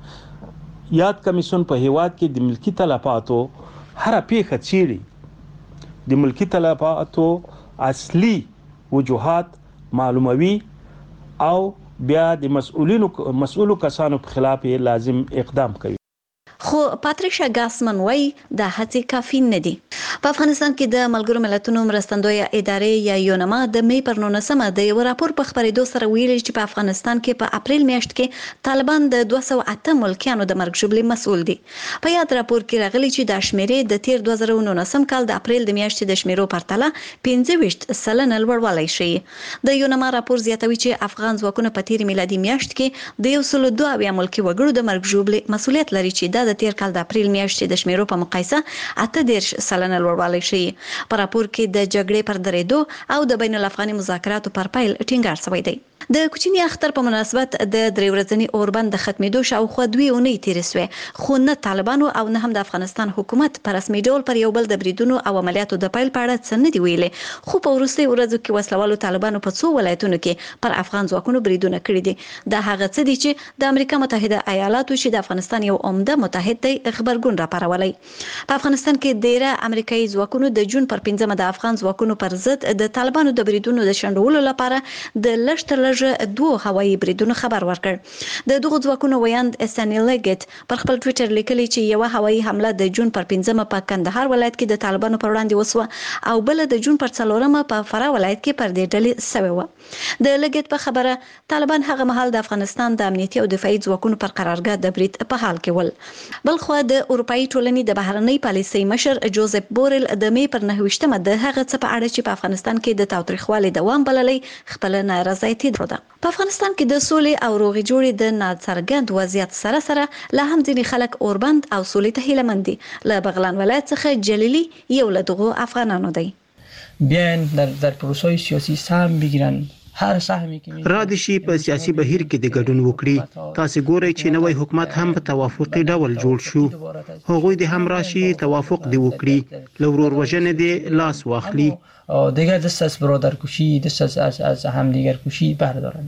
کړی. یاد کمیسیون په هیواد کې د ملکی تلفاتو هر پیښه چیري د ملکی تلفاتو اصلي وجوهات معلوموي او بیا د مسؤلینو مسؤلو کسانو په خلاف لازم اقدام کوي. خو پاتریشیا ګاسمن وایي دا هڅې کافي نه دي. په افغانستان کې د ملګرو ملتونو مرستندویه ادارې یا یونما د می پر نولسمه د یو راپور په خبرېدو سره ویلي چې په افغانستان کې په اپریل میاشت کې طالبان د دوه سوه اته ملکیانو د مرګ ژوبلې مسؤل دي. په یاد راپور کې راغلي چې د شمیرې د تیر دوه زره نولسم کال د اپریل د میاشتې د شمیرو پرتله پنځه ویشت سلنه لوړوالی ښیي. د یونما راپور زیاتوي چې افغان ځواکونه په تیر میلادي میاشت کې د یو سل دوه اویا ملکي وګړو د مرګ ژوبلې مسؤلیت لري چې دا د تیر کال د اپریل میاشتې د شمیرو په مقایسه اته دېرش سلنه لوړوالی ښیي. په راپور کې د جګړې پر درېدو او د بین الافغاني مذاکراتو پر پیل ټینګار شوی دی. د کوچني اختر په مناسبت د درې ورځني اوربند د ختمېدو شاوخوا دوی اونۍ تېرې سوې، خو نه طالبانو او نه هم د افغانستان حکومت په رسمي ډول پر یو بل د بریدونو او عملیاتو د پیل په اړه څه نه دي ویلي. خو په وروستیو ورځو کې وسلوالو طالبانو په څو ولایتونو کې پر افغان ځواکونو بریدونه کړي دي. دا هغه څه دي چې د امریکا متحده ایالاتو چې د افغانستان یو عمده متحد دی خبرګون راپارولی. په افغانستان کې ډیره امریکایي ځواکونو د جون پر پنځمه د افغان ځواکونو پر ضد د طالبانو د بریدونو د شنډولو لپاره د لږ تر لږه لږ دوه هوایي بریدونو خبر ورکړ. د دغو ځواکونو ویاند استانی لګټ پر خپل ټویټر لیکلی چې یو هوایي حمله د جون پر پنځمه په کندهار ولایت کې د طالبانو پر وړاندې وسوه او بل د جون پر څلورمه په فراه ولایت کې پر دې ډلې سوی و. د لګټ په خبره طالبان هغه مهال د افغانستان د امنیتي او دفاعي ځواکونو پر قرارګاه د برید په حال کې ول. بلخو د اروپאי ټولنې د بهرنۍ پالیسۍ مشر جوزف بورل د می پر نهویشتمه د هغه څه په اړه چې په افغانستان کې د تاوتریخوالي دوام بللی خپل نارضایتي درلوده. په افغانستان کې د سولې او روغې جوړې د ناڅرګند وضعیت سره سره لا هم ځینې خلک اوربند او سولې ته هیله مند دي. له بغلان ولایت څخه جلیلی یو له دغو افغانانو دی. بیاین در در پروسه سیاسی سهم بگیرن هر سهمی که را دي شي په سیاسي بهیر کې د ګډون وکړي. تاسو ګورئ چې نوې حکومت هم په توافقي ډول جوړ شو. هغوی د هم راشي توافق دی وکړي. لورور وژنې دی لاس واخلي. دیگر دست از برادر کشی دست از از, از هم دیگر کشی بردارن.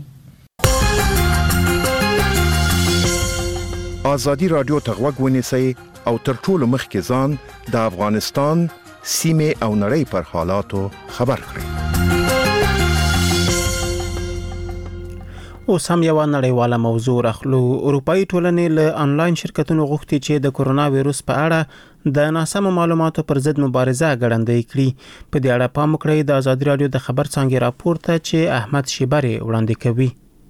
آزادی رادیو تغوږ ونیسئ او تر ټولو مخکې ځان د افغانستان سیمې او نړۍ پر حالاتو خبر کړئ. اوس هم یو نړیواله موضوع راخلو. اروپאי ټولنې له انلاین شرکتونو غوښتي چې د کورونا وایروس په اړه د ناسمو معلوماتو پر ضد مبارزه غړندۍ کړي. په دې اړه پام وکړئ د ازادي رادیو د خبر څانګې راپور ته چې احمد شیبری وړاندې کوي.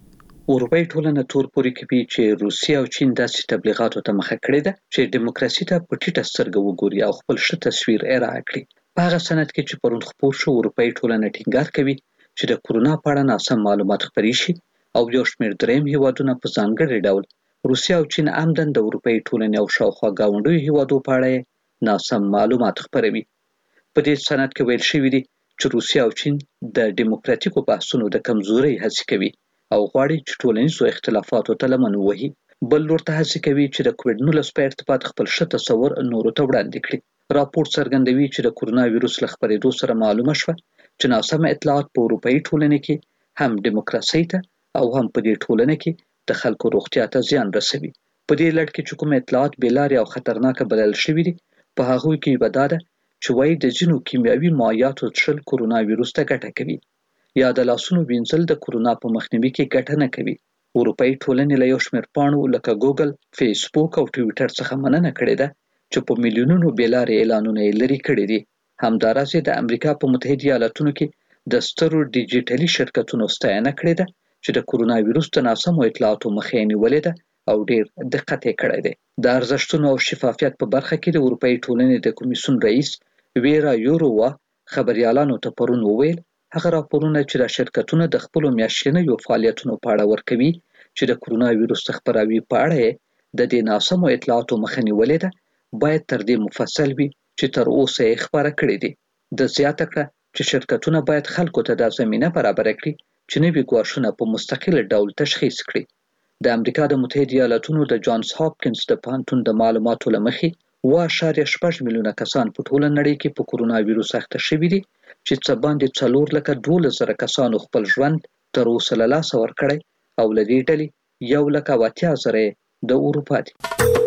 اروپאי ټولنه تور پوري کوي چې روسیا او چین داسې تبلیغاتو ته مخه کړې ده چې دیموکراسي ته په ټیټه سترګه وګوري او خپل ښه تصویر ارائه کړي. په هغه سند کې چې پرون خپور شو اروپאי ټولنه ټینګار کوي چې د کورونا په اړه ناسم معلومات خپرې شي او یو شمېر دریم هیوادونه په ځانګړي ډول روسیا او چین عمدن د اروپאי ټولنې او شاوخوا ګاونډیو هیوادو په اړه ناسم معلومات خپروي. په دې سند کې ویل شوي دي چې روسیا او چین د دیموکراتیکو بحثونو د کمزورۍ هڅې کوي او غواړي چې ټولنیزو اختلافاتو ته لمن ووهي. بل لور ته هڅې کوي چې د کووډ نولس په ارتباط خپل ښه تصور نورو ته وړاندې کړي. راپور څرګندوي چې د کورونا وایروس له خپرېدو سره معلومه شوه چې ناسمه اطلاعات په اروپאי ټولنې کې هم دیموکراسۍ ته او هم په دې ټولنه کې د خلکو روغتیا ته زیان رسوي. په دې لړ کې چې کوم اطلاعات بېلارې او خطرناکه بلل شوي دي په هغوی کې یوه دا ده چې وایي د ځینو کیمیاوي مایعاتو څښل کورونا وایروس ته ګټه کوي یا د لاسونو وینځل د کورونا په مخنیوي کې ګټه نه کوي. اروپאי ټولنې له یو شمېر پاڼو لکه ګوګل، فیسبوک او ټویټر څخه مننه کړې ده چې په میلیونونو بېلارې اعلانونه یې لرې کړي دي. همداراز د امریکا په متحده ایالتونو کې د سترو ډیجیټلي شرکتونو ستاینه کړې ده چې د کورونا وایروس د ناسمو اطلاعاتو مخه یې نیولې ده او ډیر دقت یې کړی دی. د ارزښتونو او شفافیت په برخه کې د اروپאי ټولنې د کمیسیون رئیس ویرا یوروا خبريالانو ته پرون وویل هغه راپورونه چې د شرکتونو د خپل میاشتنیو فعالیتونو په اړه ورکوي چې د کورونا وایروس خبراوي په اړه د دې ناسمو اطلاعاتو مخه نیولې ده باید تر دې مفصل وي چې تر اوسه یې خبره کړې دي. د زیاته کړه چې شرکتونه باید خلکو ته د زمينه برابر کړي چې نوي ګواښونه په مستقل ډول تشخیص کړي. د امریکا د متحده ایالتونو د جانز هاپکینز د پوهنتون د معلوماتو له مخې اوه اعشاریه شپږ میلیونه کسان په ټوله نړۍ کې په کورونا وایروس اخته شوي دي چې څه باندې څلور لکه دولس زره کسانو خپل ژوند تر اوسه له لاسه ورکړی او له دې ډلې یو لکه اوه اتیا زره د اروپا دي.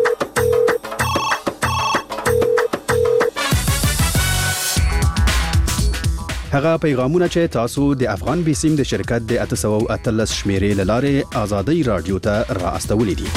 هغه پیغامونه چې تاسو د افغان بیسیم د شرکت د اته سوه او اتلس شمیرې لاره آزادۍ رادیو ته را استولې دي.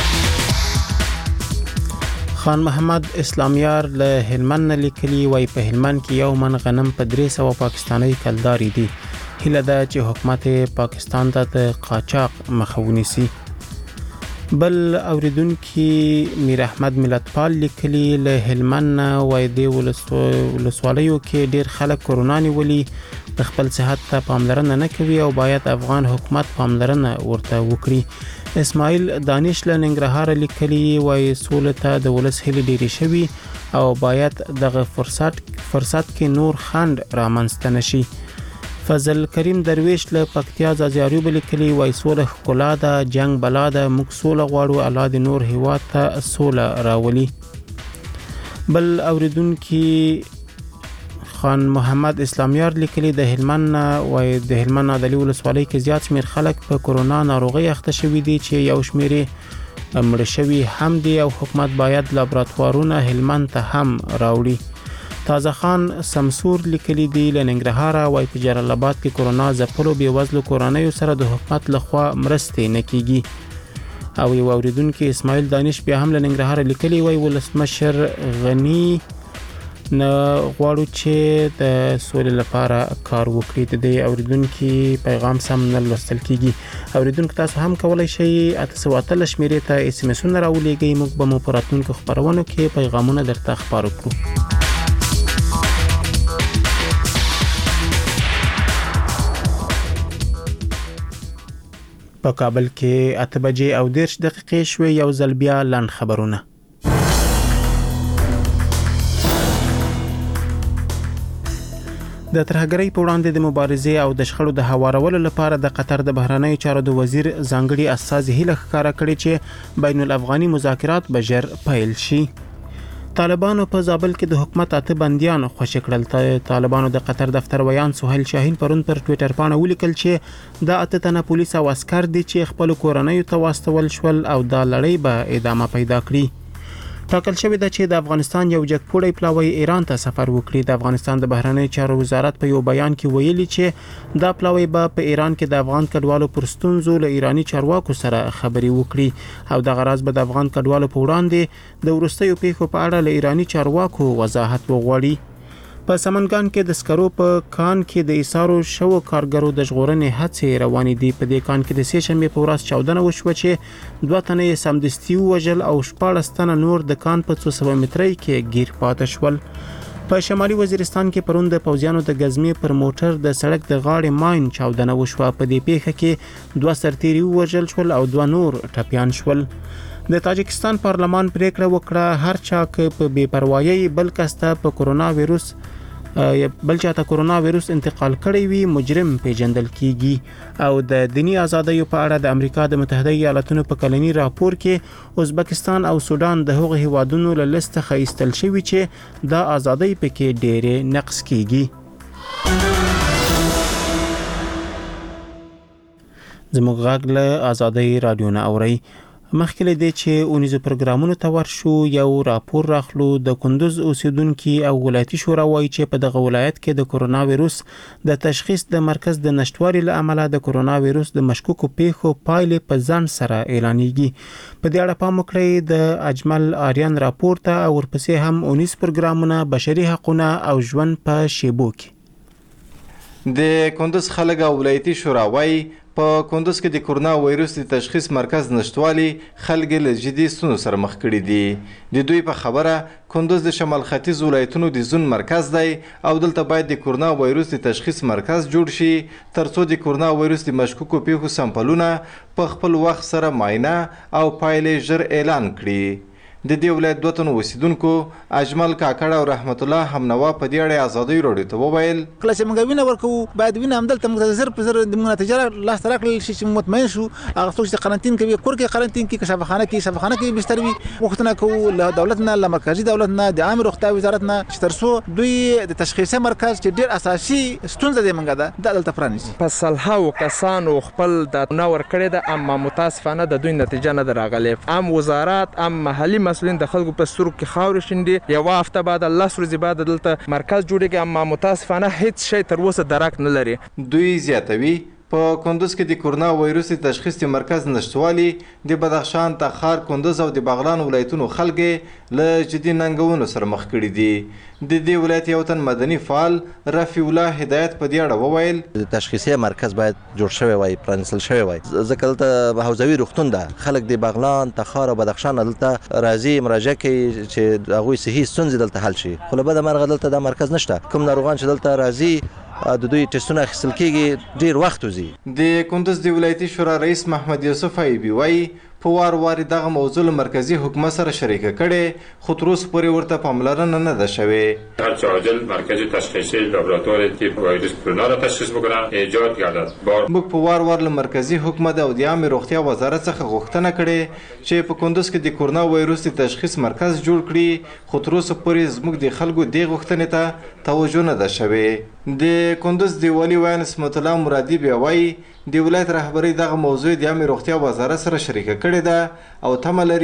خان محمد اسلامیار له هلمند لیکلي وای په هلمند کې یو من غنم په درې سوه پاکستاني کلداري دي. هله دا چې حکومت پاکستان ته د قاچاق مخه ونیسي. بل اوریدونکو میر احمد ملتپال لیکلي له هلمند وای دی ولسوالیو کې ډیر خلک کورونا نیولي د خپل صحت ته پاملرنه نه کوي او باید افغان حکومت پاملرنه ورته وکړي. اسماعیل دانش له ننګرهار لیکلي وای سولې ته د ولس هلي ډیری شوي او باید دغه فرصت فرصت کې نور خند رامنځته نشي. فضل کریم درویش له پکتیا ځاځیاریو لیکلي وای سوله ښکلا ده جنگ بلا ده موږ سوله غواړو الله دې نور هیواد ته سوله راولي. بل اوریدونکو خان محمد اسلامیار لیکلي د هلمند وای د هلمند د ولسوالۍ کې زیات شمیر خلک په کورونا ناروغي اخته شوي دي چې یو شمیر مړ شوي هم دي او حکومت باید لابراتوارونه هلمند ته هم راوړي. تازه خان سمسور لیکلي دی له ننګرهار وای په جلال آباد کې کرونا ځپلو بې وزلو کورنیو سره د حکومت لخوا مرستې نه کیږي. او یو اوریدونکو اسماعیل دانش بیا هم له ننګرهار لیکلي وای ولسمشر غنی نه غواړو چې د سولې لپاره کار وکړي. د دې اوریدونکو پیغام سم نه لوستل کیږي. اوریدونکو تاسو هم کولای شئ اته سوه اتلس شمیرې ته اس ام اس راولېږئ. موږ به مو په راتلونکو خبرونو کې پیغامونه درته خپاره کړو. په کابل کې اته بجې او دېرش دقیقې شوې. یو ځل بیا لاند خبرونه. د ترهګرۍ په وړاندې د مبارزې او د شخړو د هوارولو لپاره د قطر د بهرنیو چارو د وزیر ځانګړي استازي هیله ښکاره کړې چې بین الافغاني مذاکرات به ژر پیل شي. طالبانو په زابل کې د حکومت اته بنديان خوشی کړل. طالبانو د قطر دفتر ویان سهیل شاهین پرون پر ټوئیټر باندې ولیکل چې د اته تنه پولیس او عسكر دي چې خپل کورنیو ته واستول شول او دا لړۍ به ادامه پیدا کړي. ټاکل شوې ده چې د افغانستان یو جګپوړی پلاوی ایران ته سفر وکړي. د افغانستان د بهرنیو چارو وزارت په یو بیان کې ویلي چې دا پلاوی به په ایران کې د افغان کډوالو پر ستونزو له ایرانی چارواکو سره خبري وکړي او د غرض به د افغان کډوالو په وړاندې د ورستیو پیښو په اړه له ایرانی چارواکو وضاحت وغواړي. په سمنګان کې د سکرو په کان کې د ایثارو شو کارګرو د ژغورنې هڅې روانې دي. په دې کان کې د سې شنبې په ورځ چاودنه وشوه چې دوه تنه یې سمدستي وژل او شپاړس تنه نور د کان په څو سوه مترۍ کې گیر پاتې شول. په شمالي وزیرستان کې پرون د پوځیانو د غزمې پر موټر د سړک د غاړې ماین چاودنه وشوه. په دې پیښه کې دوه سرتیري وژل شول او دوه نور ټپیان شول. د تاجکستان پارلمان پریکړه وکړه هر چا کې په بے پروايي بل کسته په کرونا وایروس بل چاته کرونا وایروس انتقال کړی وي مجرم پیژندل کیږي. او د دینی ازادۍ په اړه د امریکا د متحده ایالاتونو په کلنی راپور کې ازبکستان او سودان د هغو هیوادونو له لیست څخه ایستل شوی چې د ازادۍ پکې ډېرې نقص کیږي. زموږ غږ له ازادۍ رادیو نه اوري. مخکې له دې چې اونیزو پروګرامونو ته ورشو یو راپور راخلو. د کندوز اوسیدونکو او ولایتي شورا وایي چې په دغه ولایت کې د کرونا وایروس د تشخیص د مرکز د نشټواري له امله د کرونا وایروس د مشکوکو پیښو پایلې په ځان سره اعلانېږي. په دې اړه پام وکړئ د اجمل آریان راپور ته او ورپسې هم اونیز پروګرامونه بشري حقوقونه او ژوند په شیبو کې. د کندوز خلک او ولایتي شورا وایي په کندوز کې د کرونا وایروس د تشخیص مرکز نشټوالي خلک له جدي ستونزو سره مخ کړي دي. د دوی په خبره کندوز د شمال ختیځ ولایتونو د زون مرکز دی او دلته باید د کرونا وایروس د تشخیص مرکز جوړ شي ترڅو د کرونا وایروس د مشکوکو پیښو سمپلونه په خپل وخت سره معاینه او پایلې ژر اعلان کړي. د دې ولایت دوه تنو اوسیدونکو اجمل کاکړ او رحمت الله همنوا په دې اړه ازادۍ راډیو ته وویل کله چې موږ وینه ورکو باید وینه همدلته موږ زر په زر د موږ نتیجه لاس ته راکړل شي چې مطمئن شو هغه څوک چې قرنټین کوي کور کې قرنټین کې شفاخانه کې شفاخانه کې بستر وي وختونه کوو له دولت نه له مرکزی دولت نه د عام روغتیا وزارت نه چې ترڅو دوی د تشخیصي مرکز چې ډیر اساسي ستونزه دی موږ ده د دلته پرانیسي په صلحو کسانو خپل د نور کړی د اما متاسفانه د دوی نتیجه نه دراغلي عام وزارت ام محلي مسؤلین د خلکو په سترګو کې خاورې شیندي. یو هفته بعد الله ورځې بعد دلته مرکز جوړیږي اما متاسفانه هیڅ شی تر اوسه درک نه لري. دوی زیاتوي په کندوز کې د کرونا وایروس تشخیص مرکز نشټوالي د بدخشان تخار کندوز او د بغلان ولایتونو خلک له جدي ننګونو سره مخ کړي دي. د دې ولایت یو تن مدني فعال رفیع الله هدایت په دې اړه وویل تشخیصي مرکز باید جوړ شوی وای پرانسل شوی وای ځکه دلته حوزوي روغتون ده خلک د بغلان تخار او بدخشان دلته راځي مراجعه کوي چې هغوی صحي ستونزې دلته حل شي خو له بده مرغه دلته دا مرکز نشته. کوم ناروغان چې دلته راځي د دوی ټیسټونه اخیستل کېږي ډیر وخت وځي. د کندوز د ولایتي شورا رئیس محمد یوسف ایبي وایي په وار وار دغه موضوع مرکزی حکومت سره شریک کړي خو تر اوسه پورې ورته پاملرنه نه ده شوې. هر عاجل مرکزی تشخیصی لابراتواری که وایروس کرونا را تشخیص بکنه ایجاد گردد. موږ په وار وار له مرکزی حکومت او د عامه روغتیا وزارت څخه غوښتنه کړې چې په کندوز کې د کرونا وایروس تشخیص مرکز جوړ کړي خو تر اوسه پورې زموږ د خلکو د غوښتنې ته توجه نه ده شوې. د کندوز د والي ویان اسمت الله مرادي بیا وایي د ولایت رهبرۍ دغه موضوع د عامه روغتیا وزارت سره شریک کړې ده او تمه لري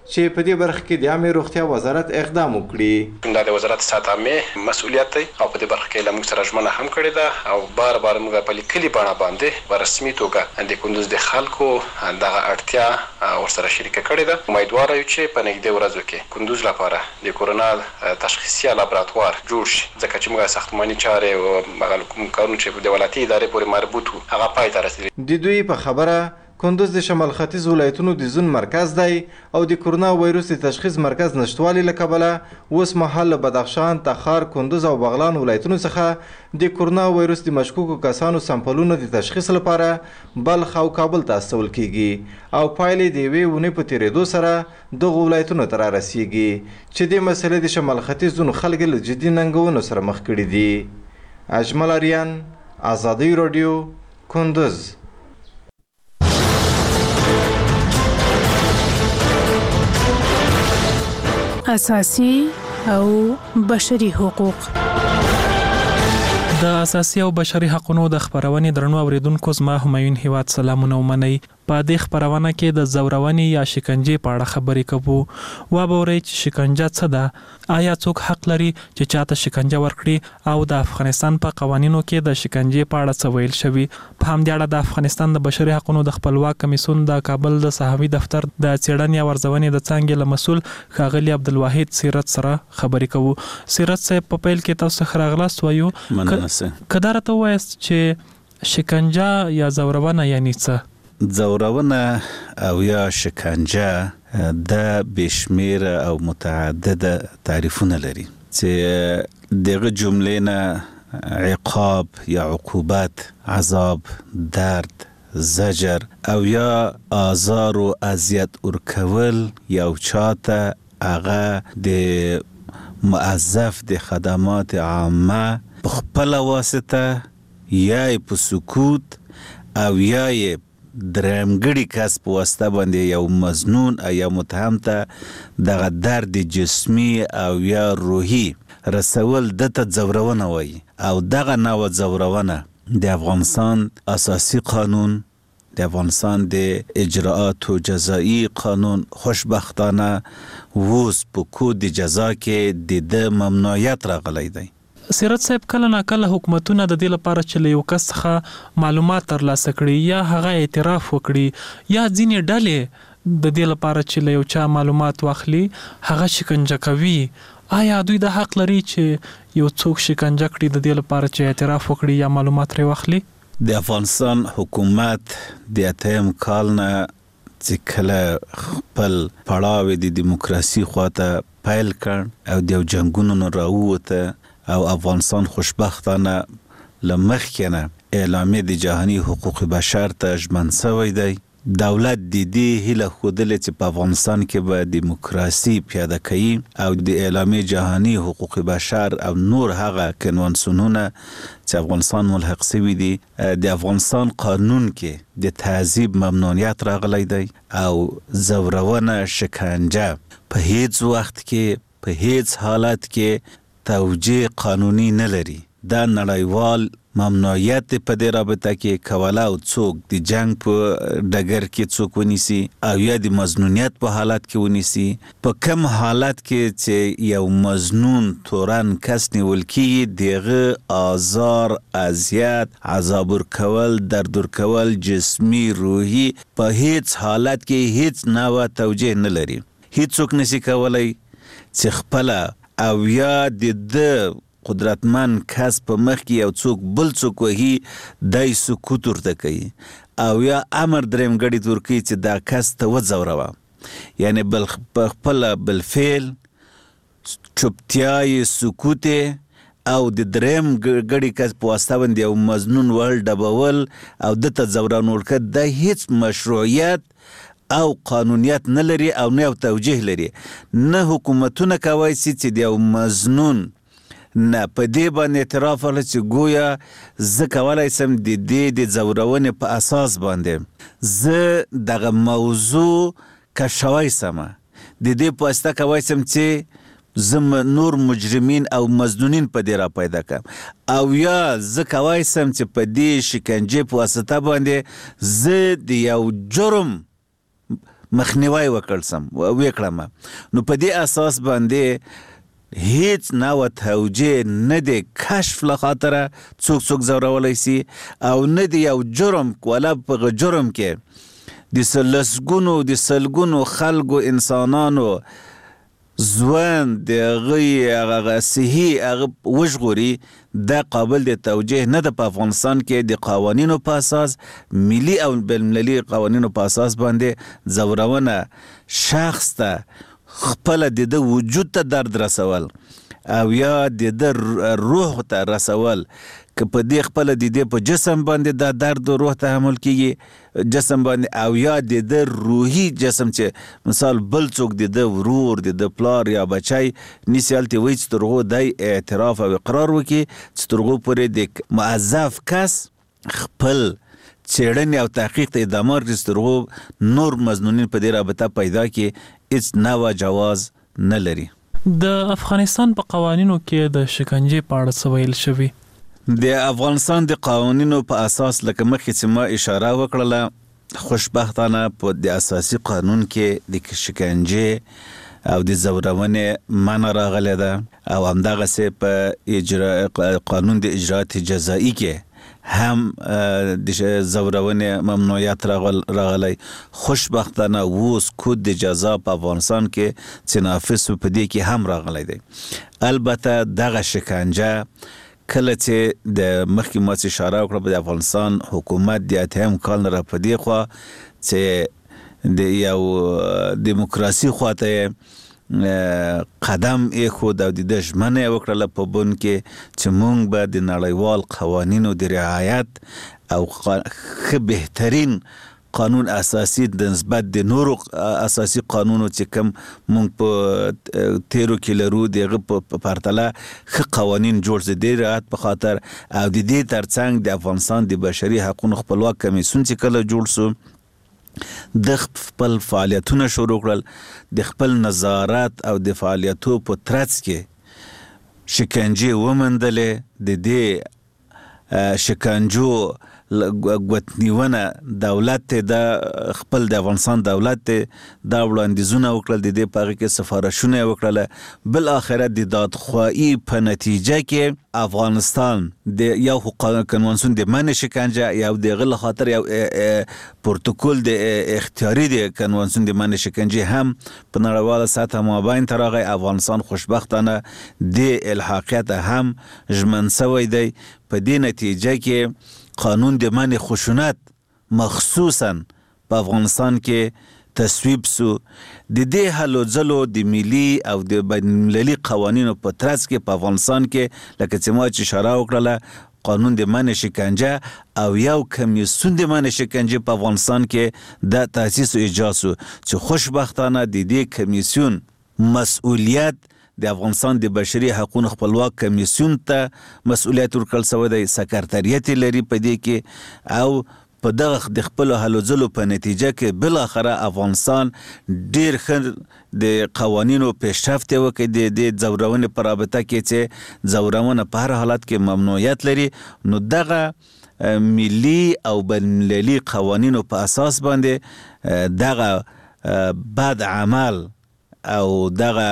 چې په دې برخه کې د عامه روغتیا وزارت اقدام وکړي. دا د وزارت صحت عامه مسؤلیت دی او په دې برخه کې لمږ سره ژمنه هم کړې ده او بار بار موږ په لیکلي بڼه باندې په رسمي توګه د کندوز د خلکو دغه اړتیا ورسره شریکه کړې ده. امیدوار یو چې په نږدې ورځو کې کندوز لپاره د کورونا تشخیصي لابراتوار جوړ شي، ځکه چې موږ ساختماني چارې او هغه کوم کارونه چې د ولایتي ادارې پورې مربوط وو هغه پای ته رسېدلي. د دوی په خبره کندوز د شمال ختیځ ولایتونو د زون مرکز دی او د کورونا وایروس د تشخیص مرکز نشټوالي له کبله اوس مهال له بدخشان، تخار، کندوز او بغلان ولایتونو څخه د کورونا وایروس د مشکوکو کسانو سمپلونو د تشخیص لپاره بلخ او کابل ته استول کیږي او پایلې د یوې اونۍ په تېرېدو سره دغو ولایتونو ته رارسیږي چې د مسلې د شمال ختیځ زون خلک له جدي ننګونو سره مخ کړي دي. اجمل اریان، آزادی رادیو، کندوز. اساسي او بشري حقوق. د اساسي او بشري حقوقو د خبرونې درنو اوریدونکو زما همایون هیواد سلامونه ومنئ. په دې خبرونه کې د زورونې یا شکنجې په اړه خبرې کوو. وابورئ چې شکنجه څه ده، آیا څوک حق لري چې چاته شکنجه ورکړي او د افغانستان په قوانینو کې د شکنجې په اړه څه ویل شوي. په همدې اړه د افغانستان د بشري حقوقو د خپلواک کمیسیون د کابل د صحافي دفتر د څېړنې او ارزونې د څانګې له مسؤل ښاغلي عبدالواحد سیرت سره خبرې کوو. سیرت صاحب، په پیل کې تاسو ښه راغلاست وایو. که دا راته ووایاست چې شکنجه یا زورونه یعنې څه؟ زورونه او یا شکنجه د بشمیر او متعدد تعریفونه لري چې دغه جملې نه عقاب یا عقوبت، عذاب، درد، زجر او یا آزار و اذیت ورکول یو چاته هغه د موظف د خدمات عامه په خپل واسطه یا په سکوت او یا درېمګړي کس په واسطه باندې یو مظنون او یا متهم ته دغه درد جسمي او یا روحي رسول دته زورونه وایي. او دغه نوع زورونه د افغانستان اساسي قانون، د افغانستان د اجراءات و جزایی قانون خوشبختانه اوس په کود جزا کې د د ممنوعیت راغلی دی. سیرت صاحب، کله ناکله حکومتونه د دې لپاره چې له یو کس څخه معلومات ترلاسه کړي یا هغه اعتراف وکړي یا ځینې ډلې د دې لپاره چې له یو چا معلومات واخلي هغه شکنجه کوي. آیا دوی د حق لري چې یو څوک شکنجه کړي د دې لپاره چې اعتراف وکړي یا معلومات ترې واخلي؟ د افغانستان حکومت د اتم کال نه چې کله خپل پړاو د دیموکراسي خواته پیل کړ او د جنګونو نه راووته او افغانستان خوشبختانه لمخکې نه اعلامیه د جهانی حقوق بشر ته ژمن شوی دی. دولت د دې هیله ښودلې چې په افغانستان کې به دیموکراسي پیاده کوي او د اعلامیه جهانی حقوق بشر او نور هغه کنوانسیونونه چې افغانستان ملحق شوي دي د افغانستان قانون کې د تعذیب ممنوعیت راغلی دی او زورونه، شکنجه په هیڅ وخت کې په هیڅ حالت کې توجیه قانوني نه لري. دا نړیوال ممنوعیت په دې رابطه کې کوله او څوک د جنگ په ډګر کې څوک ونیسي او یا د مظنونیت په حالت کې ونیسي، په کم حالت کې چې یو مظنون تورن کس نیول کیږي دغه آزار، اذیت، عذاب ورکول، درد ورکول جسمي، روحي په هیڅ حالت کې هیڅ نوع توجیه نه لري. هیڅوک نشي کولای چې خپل او یا د د قدرتمن کس په مخ کې یو څوک بل څوک وهي دای سکوت ورته کوي او یا امر درېمګړي ته ورکوي چې دا کس ته وځوروه. یعنی بل خپله بالفعل چوپتیا، سکوت او د درېم ګړي کس په واسطه باندې یو مظنون وهل، ډبول او دته ځوران ورکړه د هیڅ مشروعیت او قانونیت نه لري او نه یو توجیه لري. نه حکومتونه کولی شي چې د یو مظنون نه په دې باندې اعتراف وکړي چې ګویا زه کولی شم د دې د ځورونې په اساس باندې زه دغه موضوع کشوی شم، د دې په واسطه کولی شم چې زه نور مجرمین او مظنونین په دې را پیدا کړم او یا زه کولی شم چې په دې شکنجې په واسطه باندې زه د یو جرم مخنیوي وکړ سم وکړم. نو په دې اساس باندې هیڅ نوع توجیه نه دی کشف له خاطره څوک څوک ځورولای سي او نه دی یو جرم ولا په جرم کې د سلسګونو د سلګونو خلکو انسانانو ځوان د هغوی هغه صحي هغه وژغوري دا قابل د توجیه نه ده. په افغانستان کې د قوانینو په اساس ملي او بینالمللي قوانینو په اساس باندې ځورونه شخص ته خپله د ده وجود ته درد رسول او یا د ده روح ته رسول که په دې خپله د دې په جسم باندې دا درد روح تحمل کیږي جسم باندې او یا د ده روحي جسم چې مثال بل څوک د ده ورور د ده پلار یا بچی نیسي هلته وایي چې تر هغو دی اعتراف او اقرار وکړي چې تر هغو پورې د معذف کس خپل څېړنې او تحقیق ته ادامه ورکړي چې تر هغو نور مظنونین په دې رابطه پیدا کړي هېڅ نوع جواز نه لري. د افغانستان په قوانینو کې د شکنجې په اړه څه ویل شوي؟ د افغانستان د قوانینو په اساس لکه مخکې چې ما اشاره وکړله خوشبختانه په د اساسي قانون کې د شکنجې او د ځورونې منع راغلی ده او همدغسې په اجرا قانون د اجرات جزایي کې هم د ځورونې ممنوعیت راغلی. خوشبختانه اوس کود د جزا په افغانستان کې چې نافذ په دې کې هم راغلی دی. البته دغه شکنجه کله چې د مخکې ما چې اشاره وکړه د افغانستان حکومت د اتهم کال نه را په دې خوا چې د یو دیموکراسي خواته قدم ایښود او د ده ژمنه یې وکړله په بن کې چې موږ به د نړیوال قوانینو د رعایت او ښه بهترین قانون اساسي د نسبت د نورو اساسي قانونو چې کوم موږ په تیرو کې لرو د هغه په پرتله ښه قوانین جوړ شي د رعایت په خاطر او د دې ترڅنګ د افغانستان د بشري حقوقو خپلواک کمیسیون چې کله جوړ شو د خپل فعالیتونه شروع کړل د خپل نظارت او د فعالیتو په ترڅ کې شکنجې ومندلې د دې شکنجو ګوتنیونه دولت ته د خپل د افغانستان دولت ته دا وړاندیزونه وکړل د دې په هغې کې سفارشونه یې وکړله. بالاخره د دادخواهي په نتیجه کې افغانستان د یو کنوانسیون د منع شکنجه یو د هغه له خاطر یو پروتوکول د اختیاري د کنوانسیون د منع شکنجې هم په نړیواله سطحه مابین ته راغی. افغانستان خوشبختانه د الحاقیت هم ژمن سوی دی. په دې نتیجه کې قانون د منع خشونت مخصوصا په افغانستان کې تصویب سو. د دې هلو ځلو د ملي او د بینالمللي قوانینو په ترڅ کې په افغانستان کې لکه چې ما چې اشاره وکړله قانون د منع شکنجه او یو کمیسیون د منع شکنجه په افغانستان کې د تاسیس او ایجاد سو چې خوشبختانه د دې کمیسیون مسؤلیت د افغانستان د بشري حقوقو خپلواک کمیسیون ته مسؤلیت ورکړل شوی دی. سکرتریت لري په دې کې او په دغه د خپل هلو ځلو په نتیجه کې بالاخره افغانستان ډیر ښه د قوانینو پیشرفت وکړي د د ځورونې په رابطه کې چې ځورونه په هر حالت کې ممنوعیت لري. نو دغه ملي او بینالمللي قوانینو په اساس باندې دغه بد عمل او دغه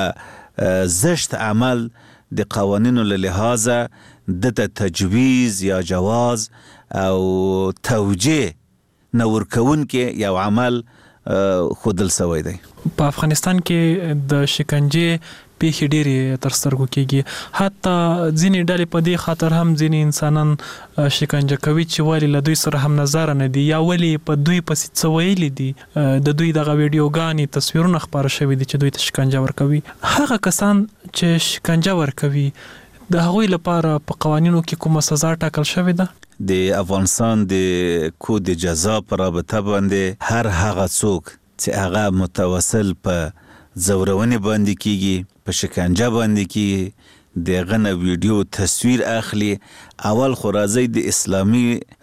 زشت عمل د قوانینو له لحاظه د تجویز یا جواز او توجیه نه ورکوونکې یو عمل ښودل سوی دی. په افغانستان کې د شکنجې پیښې ډېرې تر سترګو کېږي. حتی ځینې ډلې په دې خاطر هم ځینې انسانان شکنجه کوي چې ولې له دوی سره هم نظاره نه دي یا ولې په دوی پسې څه ویلي دي. د دوی دغه ویډیوګانې تصویرونه خپاره شوي دي چې دوی ته شکنجه ورکوي. هغه کسان چې شکنجه ورکوي د هغوی لپاره په قوانینو کې کومه سزا ټاکل شوې ده؟ د افغانستان د کود جزا په رابطه باندې هر هغه څوک چې هغه متوسل په ځورونې باندې کیږي په شکنجه باندې کیږي د هغه نه ویډیو تصویر اخلي اول خو راځي د اسلامي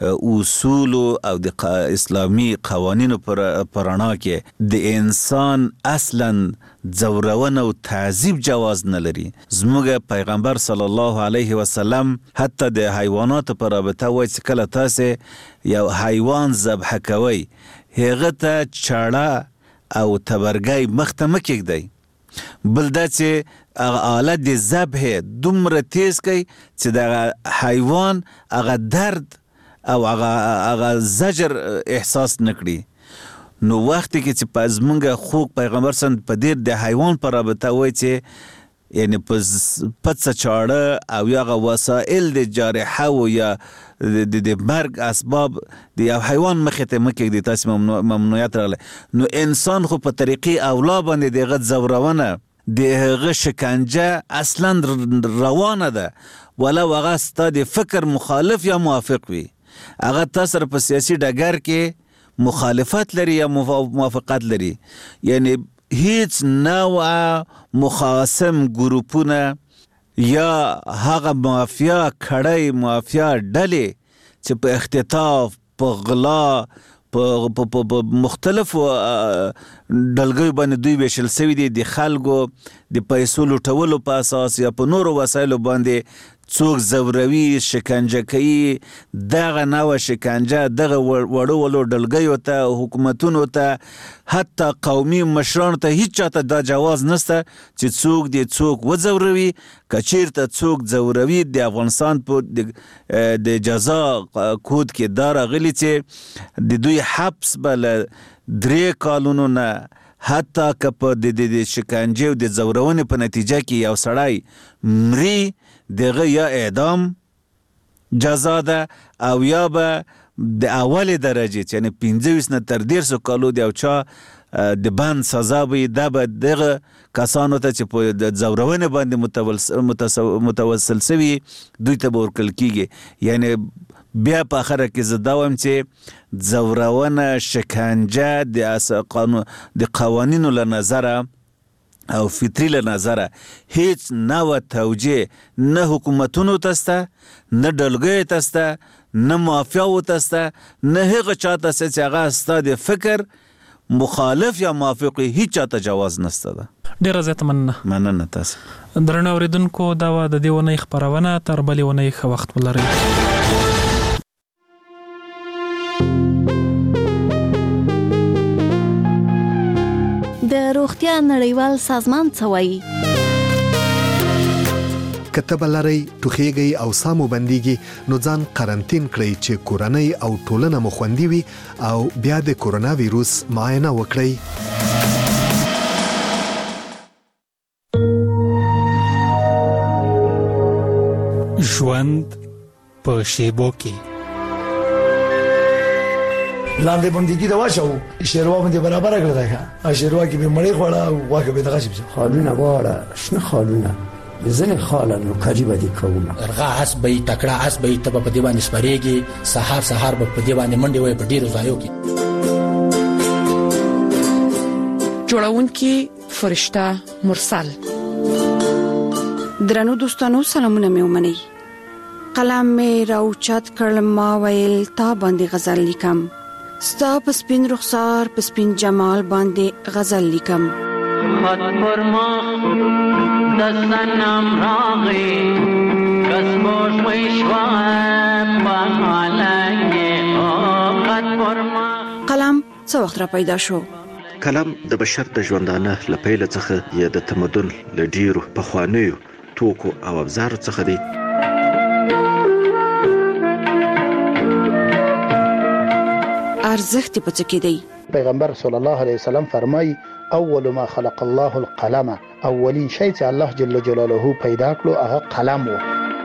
اصول او د اسلامي قوانینو پر رڼا کې د انسان اصلا ځورونه او تعذیب جواز نه لري. زموږ پیغمبر صلی الله علیه وسلم حتی د حیوانات پر رابطه وایي چې کله تاسو یو حیوان ذبح کوئ هغه ته چاړه او تبرګي مخته مکېږي. بل دا چې هغه آله د ذبح دومره تیز کوي چې د حیوان هغه درد او هغه هغه زجر احساس نکړي. نو وخت کې چې په زمونږ خوږ پیغمبر سند په دې د حیوان پر رابطه وای چې یعنی پڅ چاړه او یا وسایل د جارحه او یا د د مرګ اسباب د یو حیوان مخې ته مکه د تاسو ممنوعیت راغله. نو انسان خو په طریقې اولا باندې دغه زورونه دغه شکنجه اصلا روانه ده، ولا هغه ستاسو فکر مخالف یا موافق وي. هغه تاسو په سیاسي ډګر کې مخالفت لري یا موافقت لري، یعنی هیڅ نوع مخاصم ګروپونه یا هغه مافیا کړای مافیا ډلې چې په اختطاف په غلا په مختلفو ډلګیو باندې دوی ویشل سوي دي د خلکو د پیسو لوټولو په اساس یا په نورو وسایلو باندې څوک زوروي شکنجه کوي. دغه نوع شکنجه دغه وړو وړو ډلګیو ته حکومتونو ته حتی قومي مشرانو ته هیڅ چاته دا جواز نشته چې څوک دې څوک وزوروي. که چیرته څوک زوروي د افغانستان په د جزا کود کې دا راغلي چې د دوی حبس به له درې کالونو نه حتی که په د شکنجې او د زورونې په نتیجه کې یو سړی مري دغه یا اعدام جزا ده او یا به د اول درجه یعنی پنځه ویشت نه تر دیرشو کالو د یو چا د بند سزا وي. دا به دغه کسانو ته چې په د زورونې باندې متوسل سوي دوی ته به ورکول کیږي. یعنی بیا په اخره کې زه دا وایم چې زورونه شکنجه د قوانینو له نظره او فطری له نظره هیڅ نوع توجیه نه حکومتونو ته سته، نه ډلګیو ته سته، نه مافیاو ته سته، نه هغه چا ته چې هغه ستا د فکر مخالف یا موافق هیڅ چاته جواز نشته ده. ډیره زیاته مننه. مننه تاسو. درنو اوریدونکو دا و د دې ونې خبرونه تر بلې ونې ښه وخت ولرئ. د روغتیا نړیوال سازمان څه وایي؟ کتب لري ټوخیږي او سامو بنديږي نو ځان قرنټین کړئ چې کورنۍ او ټولنه مو خوندي وي او بیا د کورونا وایروس معاینه وکړئ. ژوند په شیبو کې لاندې باندې دا واچو شیروا باندې برابر کړل دا شیروا کې به مړی خوړه واګه به دغه شي خالونه واړه شنه خالونه ځنه خالونه قریبه دي کومه ارغا حسبې تکړه حسبې ته په دی باندې سپریږي سحر سحر په دی باندې منډي وي په ډیرو ځایو کې جوړونکي فرشته مرسل. درنو دوستانو سلامونه مې ومنئ. قلم مې راوچت کړل ما ویل تا باندې غزل لیکم، ستا په سپین رخسار په سپین جمال باندې غزل لیکم. خط پر مخ د سنم راغی کسبوش وشوام بحالنګ او خط پر مخ. قلم څو وخت را پیدا شو؟ کلم د بشر د ژوندانه لپاره څخه یا د تمدن لډیرو په خوانیو توکو او ابزار څخه دی. ارزښت په څه کې دی؟ پیغمبر صلی الله علیه وسلم فرمایي اول ما خلق الله القلم، اولین شی چې الله جل جلاله پیدا کړو هغه قلم و.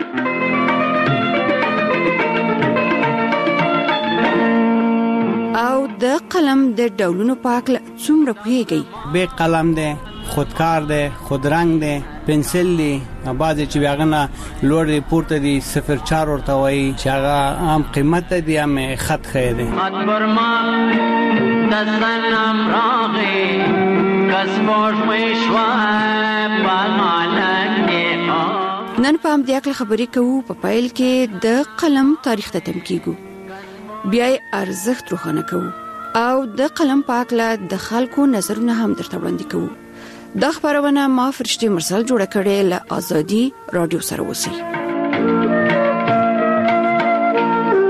او د قلم د ډولونو په اړه څومره پوهیږئ؟ بیت قلم دی، خودکار دی، خودرنګ دی، پنسل دی، بعضی چې هغه لوړ ریپورت دی صفر چار ورته وایي چې هغه هم قیمت دی هم خط خیر دی. اکبر ما د سنم راغی کسبوش وشوام بحالنګ. نن په هم د اکل خبرې کوو په پایل کې د قلم تاریخ ته تم کیږو، بیا ارزښت روښانه کوو او د قلم په اړه د خلکو نظرونه هم درته وړاندې کوو. دا خبرونه ما فرشتي مرسل جوړه کړې له آزادي رادیو سره وسی.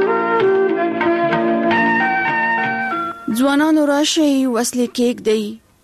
ځوانانو راشي وسلې کېږدئ،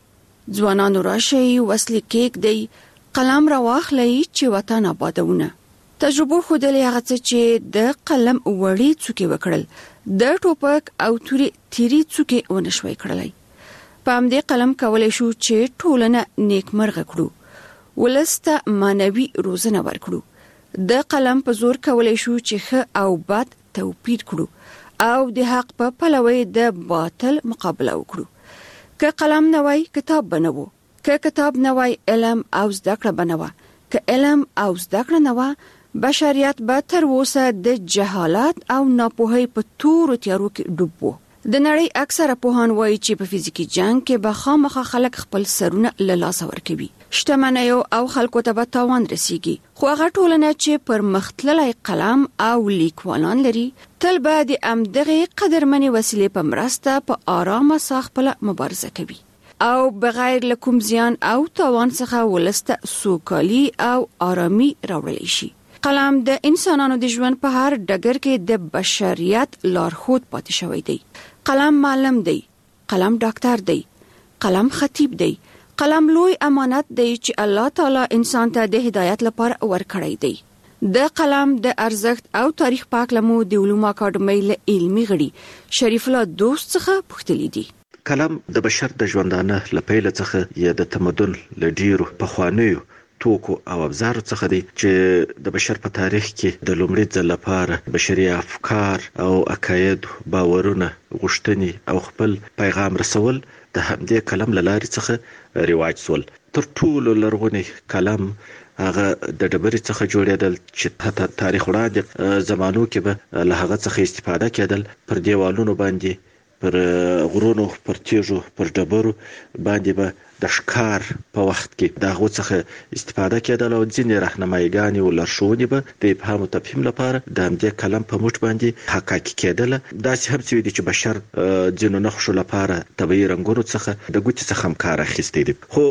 ځوانانو راشي وسلې کېږدئ قلم راواخلئ چې وطن آبادونه. تجربو ښودلې هغه څه چې د قلم وړې څوکې وکړل د ټوپک او توري تیری څوکې ونشوي کړلای. په همدې قلم کولای شو چې ټولنه نیکمرغه کړو، ولسته مانوي روزنه ورکړو. د قلم په زور کولای شو چې ښه او بد توپیر کړو او د حق په پلوي د باطل مقابله وکړو. که قلم نه وای کتاب بنوو، که کتاب نه وای علم او زده کړه بنوه، که علم او زده کړه نه وای بشریت به تر اوسه د جهالت او ناپوهۍ په تورو تیارو کې ډوب وو. د نړۍ اکثره پوهان وایي چې په فزیکي جنگ کې به خامخا خلک خپل سرونه له لاسه ورکوي، شتمنیو او خلکو ته به تاوان رسیږي. خو هغه ټولنه چې پر مختللی قلم او لیکوالان لري تل به د همدغه قدرمنې وسیلې په مرسته په آرامه ساه خپله مبارزه کوي او بغیر له کوم زیان او تاوان څخه ولسته سوکالي او آرامي راوړلی شي. قلم د انسانانو د ژوند په هر ډګر کې د بشریت لارښود پاتې شوی دی. قلم معلم دی، قلم ډاکټر دی، قلم خطیب دی، قلم لوی امانت دی چې الله تعالی انسان ته د هدایت لپاره ورکړی دی. د قلم د ارزښت او تاریخ پاک لمو د علومو اکاډمۍ له علمي غړي شریف الله دوست څخه پوښتلی دي. کلام د بشر د ژوندانه له پیله څخه یا د تمدن له ډیرو پخوانیو توکو او ابزارو څخه دی چې د بشر په تاریخ کې د لومړي ځل لپاره بشري افکار او عقاید، باورونه، غوښتنې او خپل پیغام رسول د همدې کلم له لارې څخه رواج شول. تر ټولو لرغونی کلم هغه د ډبرې څخه جوړېدل چې حتی تاریخ وړاندې زمانو کې به له هغه څخه استفاده کېدل. پر دیوالونو باندې، پر غرونو، پر تیږو، پر ډبرو باندې به د ښکار په وخت کې د هغو څخه استفاده کېدل او ځینې راهنمایګانې او لارښوونې به د ابهام او تفهیم لپاره د همدې کلم په موټ باندې حقایق کېدله. داسې هم شوي دي چې بشر ځینو نقشو لپاره طبیعي رنګونو څخه د ګوتې څخه هم کار اخیستی دی. خو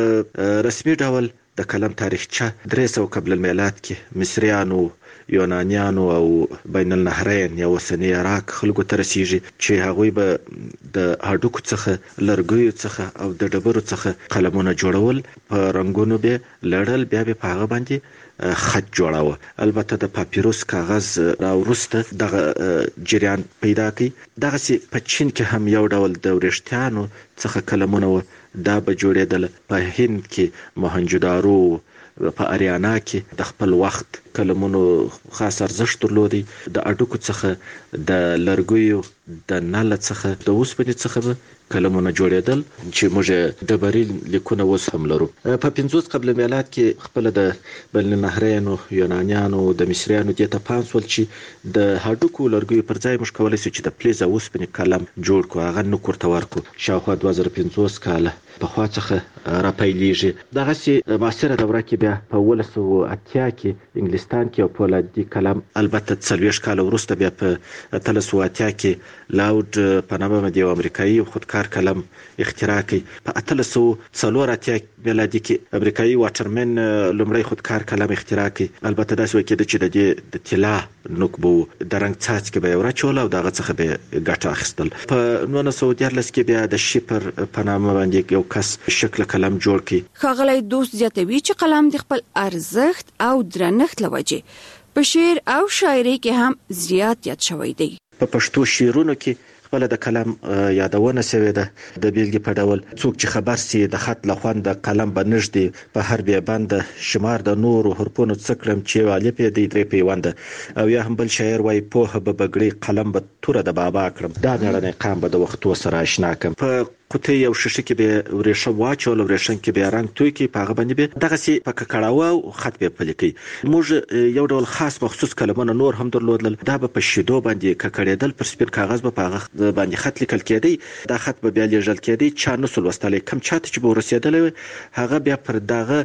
په رسمي ډول د کلم تاریخچه درې سوه قبل المیلاد کې مصریانو، یونانیانو او بین النهرین یا اوسني عراق خلکو ته رسیږي چې هغوی به د هډوکو څخه، لرګیو څخه او د ډبرو څخه قلمونه جوړول، په رنګونو به لړل، بیا به په هغه باندې خط جوړاوه. البته د پاپیروس کاغذ راوروسته دغه جریان پیدا کړي. دغسې په چین کې هم یو ډول د وریښتانو څخه قلمونه و، دا به جوړېدل. په هند کې موهنجودارو، په اریانا کې د خپل وخت قلمونو خاص ارزښت درلودی. د اډوکو څخه، د لرګیو، د نل څخه، د اوسپنې څخه به قلمونه جوړېدل چې موږ ډبري لیکونه اوس هم لرو. په پنځوس قبل میلاد کې خپل د بین النهرینو، یونانیانو، د مصریانو دې ته پام شول چې د هډوکو لرګیو پر ځای موږ کولی شو چې د فلز او اوسپنې قلم جوړ کړو. هغه نوک ورته ورکړو. شاوخوا دوه زره پنځوس کاله پخوا څخه راپیلېږي. دغسې معاصره دوره کې بیا په اوولس سوه اتیا کې انګلستان کې یو فولادي قلم، البته څلوېښت کاله وروسته بیا په اتلس سوه اتیا کې لاود په نامه باندې یو امریکایي خودکار قلم اختراع کړي. په اتلس سوه څلور اتیا میلادي کې امریکایي واټرمن لومړی خودکار قلم اختراع کړي. البته داسې وکېده چې د دې د طلا نوک به د رنګ څاڅکي به یې وراچول او د هغه څخه به یې ګټه اخیستل. په نولس سوه دیارلس کې بیا د شیپر په نامه باندې یو کس شکل قلم جوړ کړي. ښاغلی دوست زیاتوي چې قلم د خپل ارزښت او درنښت له وجې په شعر او شاعري کې هم زیات یاد شوی دی. په پښتو شعرونو کې خپل د کلم یادونه شوې ده. د بیلګې په ډول څوک چې خبر سي د خط له خوند قلم به نږدې په هر بیابند شمار د نورو حرفونو څه کړم چې والف یې دی درې پیونده. او یا هم بل شاعر وایي پوهه به بګړي قلم به توره د بابا کړم، دا مېړنی قام به د وختو سره اشنا کړم. په قوطۍ او شیشه کې به ورېښم واچول، ورېښم کې به رنګ توی کړي، په هغه باندې به دغسې په ککړاوه او خط به پلي کوي. موږ یو ډول خاص مخصوص قلمونه نور هم درلودل. دا به په شیدو باندې ککړېدل، پر سپین کاغذ به په هغه باندې خط لیکل کېدی. دا خط به بیا لیږل کېدی، چا نسو لوستلی، کم چاته چې به ورسېدلی وي هغه بیا پر دغه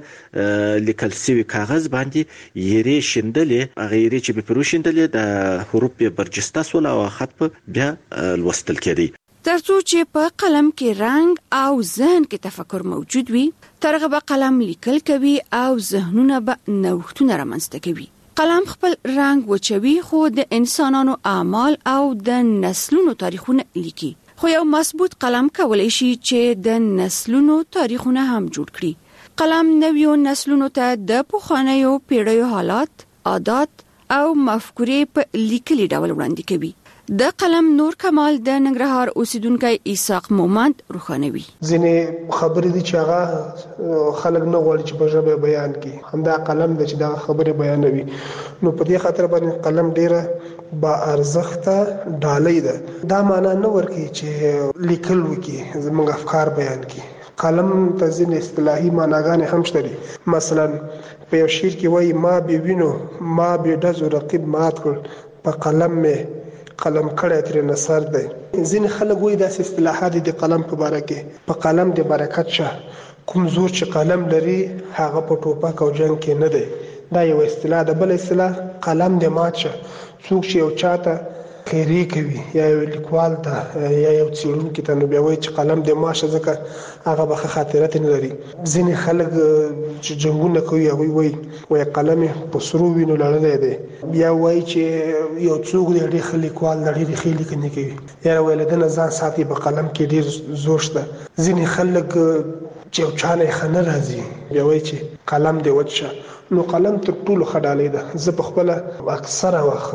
لیکل سوي کاغذ باندې یېرې شیندلې. هغه یېرې چې به پرې وشیندلې د حروف به برجسته سول او خط به بیا لوستل کېدی. ترڅو چې په قلم کې رنگ او ذهن کې تفکر موجود وي، ترغه به قلم لیکل کوي او ذهنونه به نوښتونه رامنځته کوي. قلم خپل رنگ وچوي، خو د انسانانو اعمال او د نسلونو تاریخونه لیکي. خو یو مضبوط قلم کولای شي چې د نسلونو تاریخونه هم جوړ کړي. قلم نویو نسلونو ته د پخوانیو پیړیو حالات، عادات او مفکورې په لیکلي ډول وړاندې کوي. د قلم نور کمال د ننګرهار اوسیدونکو اسحاق مومند روښانوي. ځینې خبرې دي چې هغه خلک نه غواړي چې په ژبه بیان کړي، همدا قلم د چې دا خبرې بیانوي. نو په دې خاطر باندې قلم ډیره با ارزښته ډالۍ ده. دا معنا نه ورکي چې لیکل وکړي زموږ افکار بیان کړي. قلم ته ځینې اصطلاحي معناګانې هم شته دي. مثلا په یو شعر کې وایي ما به وینو ما به ډزو رقیب مات کړ په قلم مې قلم کړه تر نصر دی. ځینې خلک وایي داسې اصطلاحات د قلم په باره کې په قلم د برکت شه، کوم زور چې قلم لري هغه په ټوپک او جنگ کې نه دی. دا یو اصطلاح ده. بل اصطلاح قلم د مات شه، څوک چې یو چاته خیری کوي یا یو لیکوال ته یا یو څېړونکي ته نو بیا وایي چې قلم د مات شه ځکه هغه به ښه خاطرات نه لري. ځینې خلک چې جنګونه کوي هغوی وایي وایي قلم یې په سرو وینو لړلی دی. بیا وایي چې یو څوک دی ډېر ښه لیکوال دی ډېرې ښې لیکنې کوي، یاره وایي له ده نه ځان ساتي په قلم کې ډېر زور شته. ځینې خلک چې یو چا نه یې ښه نه راځي بیا وایي چې قلم دې وچ شه. نو قلم تر ټولو ښه ډالۍ ده. زه په خپله اکثره وخت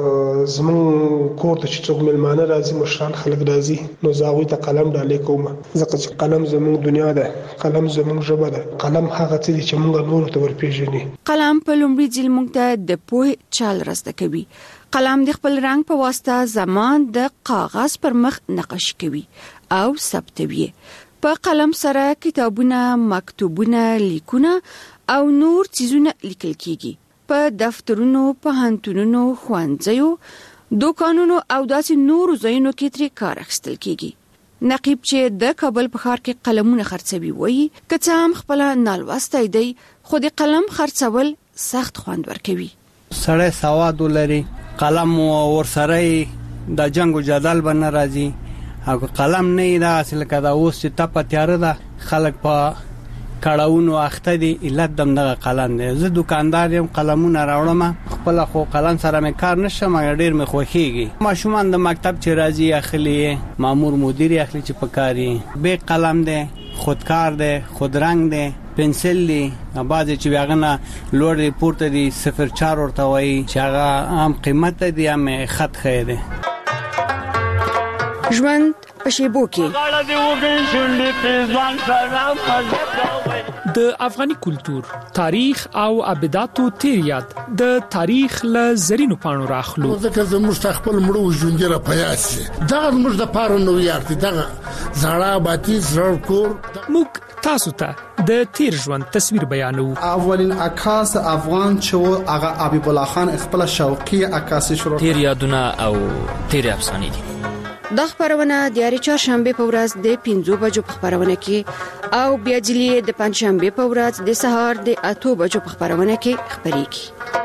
زموږ کور ته چې څوک میلمانه راځي، مشران خلک راځي، نو زه هغوی ته قلم ډالۍ کوم ځکه چې قلم زموږ دنیا ده، قلم زموږ ژبه ده، قلم هغه څه دي چې موږ نورو ته ورپېژني. قلم په لومړي ځل موږ ته د پوهې چال راسته کوي. قلم د خپل رنګ په واسطه زمان د کاغذ پر مخ نقش کوي او ثبتوي. په قلم سره کتابونه، مکتوبونه، لیکونه او نور چیزونه لیکل کیږي. په دفترونو، پوهنتونونو، ښوونځیو، دوکانونو او داسې نورو ځایونو کې ترې کار اخیستل کیږي. نقیب چې د کابل په ښار کې قلمونه خرڅوي وایي که څه هم خپله نالوستی دی خو د قلم خرڅول سخت خوند ورکوي. سړی سواد ولري، قلم ورسره د جنګ و جدل به نه راځي، او قلم نه یې دغسې لکه دا اوس چې تپه تیاره ده خلک په کړاوونو اخته دي، علت دم دغه قلم دی. زه دکاندار یم، قلمونه راوړم، خپله خو قلم سره مې کار نشته مګر ډېر مې خوښېږي. ماشومان د مکتب چې راځي اخلي، مامور مدیر اخلي چې په کار یې. بې قلم دی، خودکار دی، خودرنګ دی، پنسل دی، بعضې چې هغه نه لوړ دی پورته دی صفر چار ورته وایي چې هغه هم قیمت دی هم خط ښه دی. ژوند په شیبو کې د افغاني کلچر، تاریخ او ابداتو تیریات د تاریخ له زرینو پاڼو راخلو. ځکه زموږ خپل مړو ژوندې را پیاس شي دغه زموږ د پاره نو یارتي دغه زړه باتی زړه کور. موږ تاسو ته د تیر ژوند تصویر بیانو. اولین عکاس افغان چې هغه حبیب الله خان خپل شوقي عکاسي شروع تیر یادونه او تیر افسانې دي. دا خبرونه د یاري چهارشنبه په ورځ د پنځو بجو په خبرونه کې او بیا جلی د پنځشنبه په ورځ د سهار د اته بجو په خبرونه کې خبرېږي.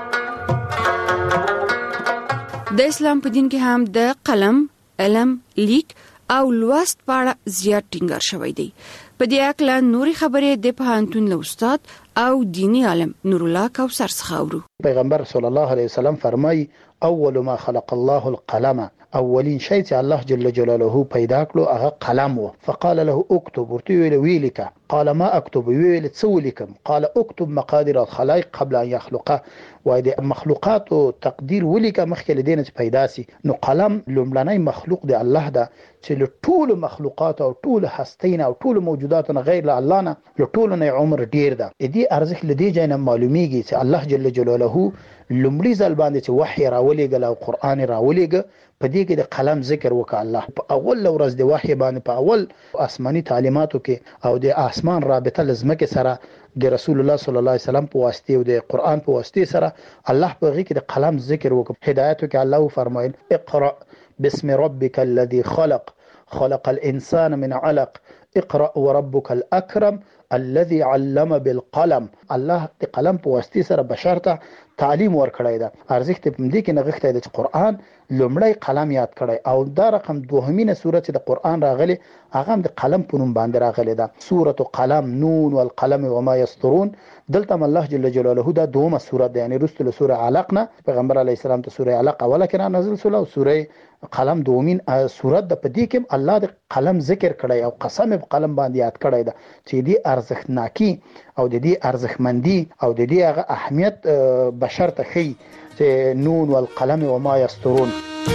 د اسلام په دین کې هم د قلم، علم، لیک او لوست په اړه زیات ټینګار شوی دی. په دې اړه نوري خبرې د پوهنتون له استاد او دینی عالم نور الله کوثر څخه اورو. پیغمبر صلی الله علیه وسلم فرمایي اول ما خلق الله القلم، اولین شی چې الله جل جلاله پیدا کړو هغه قلم و. فقال له اكتب، ورته ویل ویلیکه. قال ما اكتب، ویل څه ولیکم؟ قال اكتب مقادير الخلائق قبل ان يخلقه، وای د مخلوقات او تقدیر ولیکه مخکې له دې چې پیدا سي. نو قلم لومړنی مخلوق دی الله دا چې له ټول مخلوقات او ټول هستین او ټول موجودات نه غیر له الله نه له ټول نه عمر ډیر ده. دې ارزښت لدی ځای نه معلومیږي چې الله جل جلاله لومړي ځل باندې چې وحي راولېږه او قران راولېږه په دې کې د قلم ذکر وکړه. الله په اول ورځ د وحي باندې په اول آسماني تعلیماتو کې او د آسمان رابطه لزمکه سره د رسول الله صلی الله علیه وسلم په واسطه او د قران په واسطه سره الله په غي کې د قلم ذکر وکړه. هدایتو کې الله فرمایل اقرا بسم ربك الذي خلق خلق الانسان من علق اقرا وربك الاكرم الذي علم بالقلم. الله د قلم په واسطه سره بشر ته تعلیم ورکړی دا. ارزښت په دې کې نغښتای د قرآن لومړی قلم یاد کړی او دا رقم دوهمینه سورته د قرآن راغلی هغه د قلم په نوم باندې راغلی دا. سورته قلم، نون والقلم وما يسطرون دلته الله جل جلاله دا دومه سورۃ یعنی رسل سوره علق نه پیغمبر علی السلام ته سوره علق اوله کې نازل شول او سوره قلم دومین سورۃ د پدې کې الله د قلم ذکر کړی او قسم په قلم باندې یاد کړی دا چې دی ارزښتناکي او د دې ارزښتمندي او د دې هغه اهمیت بشر ته خي چې نون والقلم وما يسطرون.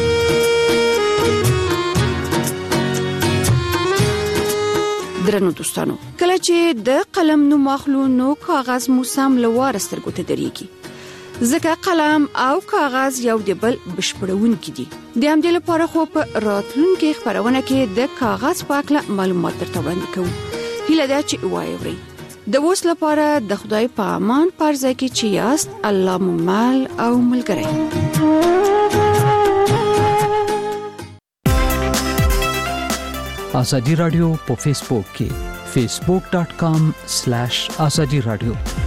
درنو دوستانو کله چې د قلم نو ماخلو نو کاغذ مو سم لوار سترګو ته دريږي ځکه قلم او کاغذ یو د بل بشپړونکي دي. د همدې لپاره خو په راتلونکي خبرونه کې د کاغذ په اړه معلومات درته وړاندې کوو. هیله ده چې وایورئ. د اوس لپاره د خدای په امان پرځه کې چې یاست الله مو مال او ملګری. آزادی رادیو په فیسبوک کې facebook dot com slash azadi radio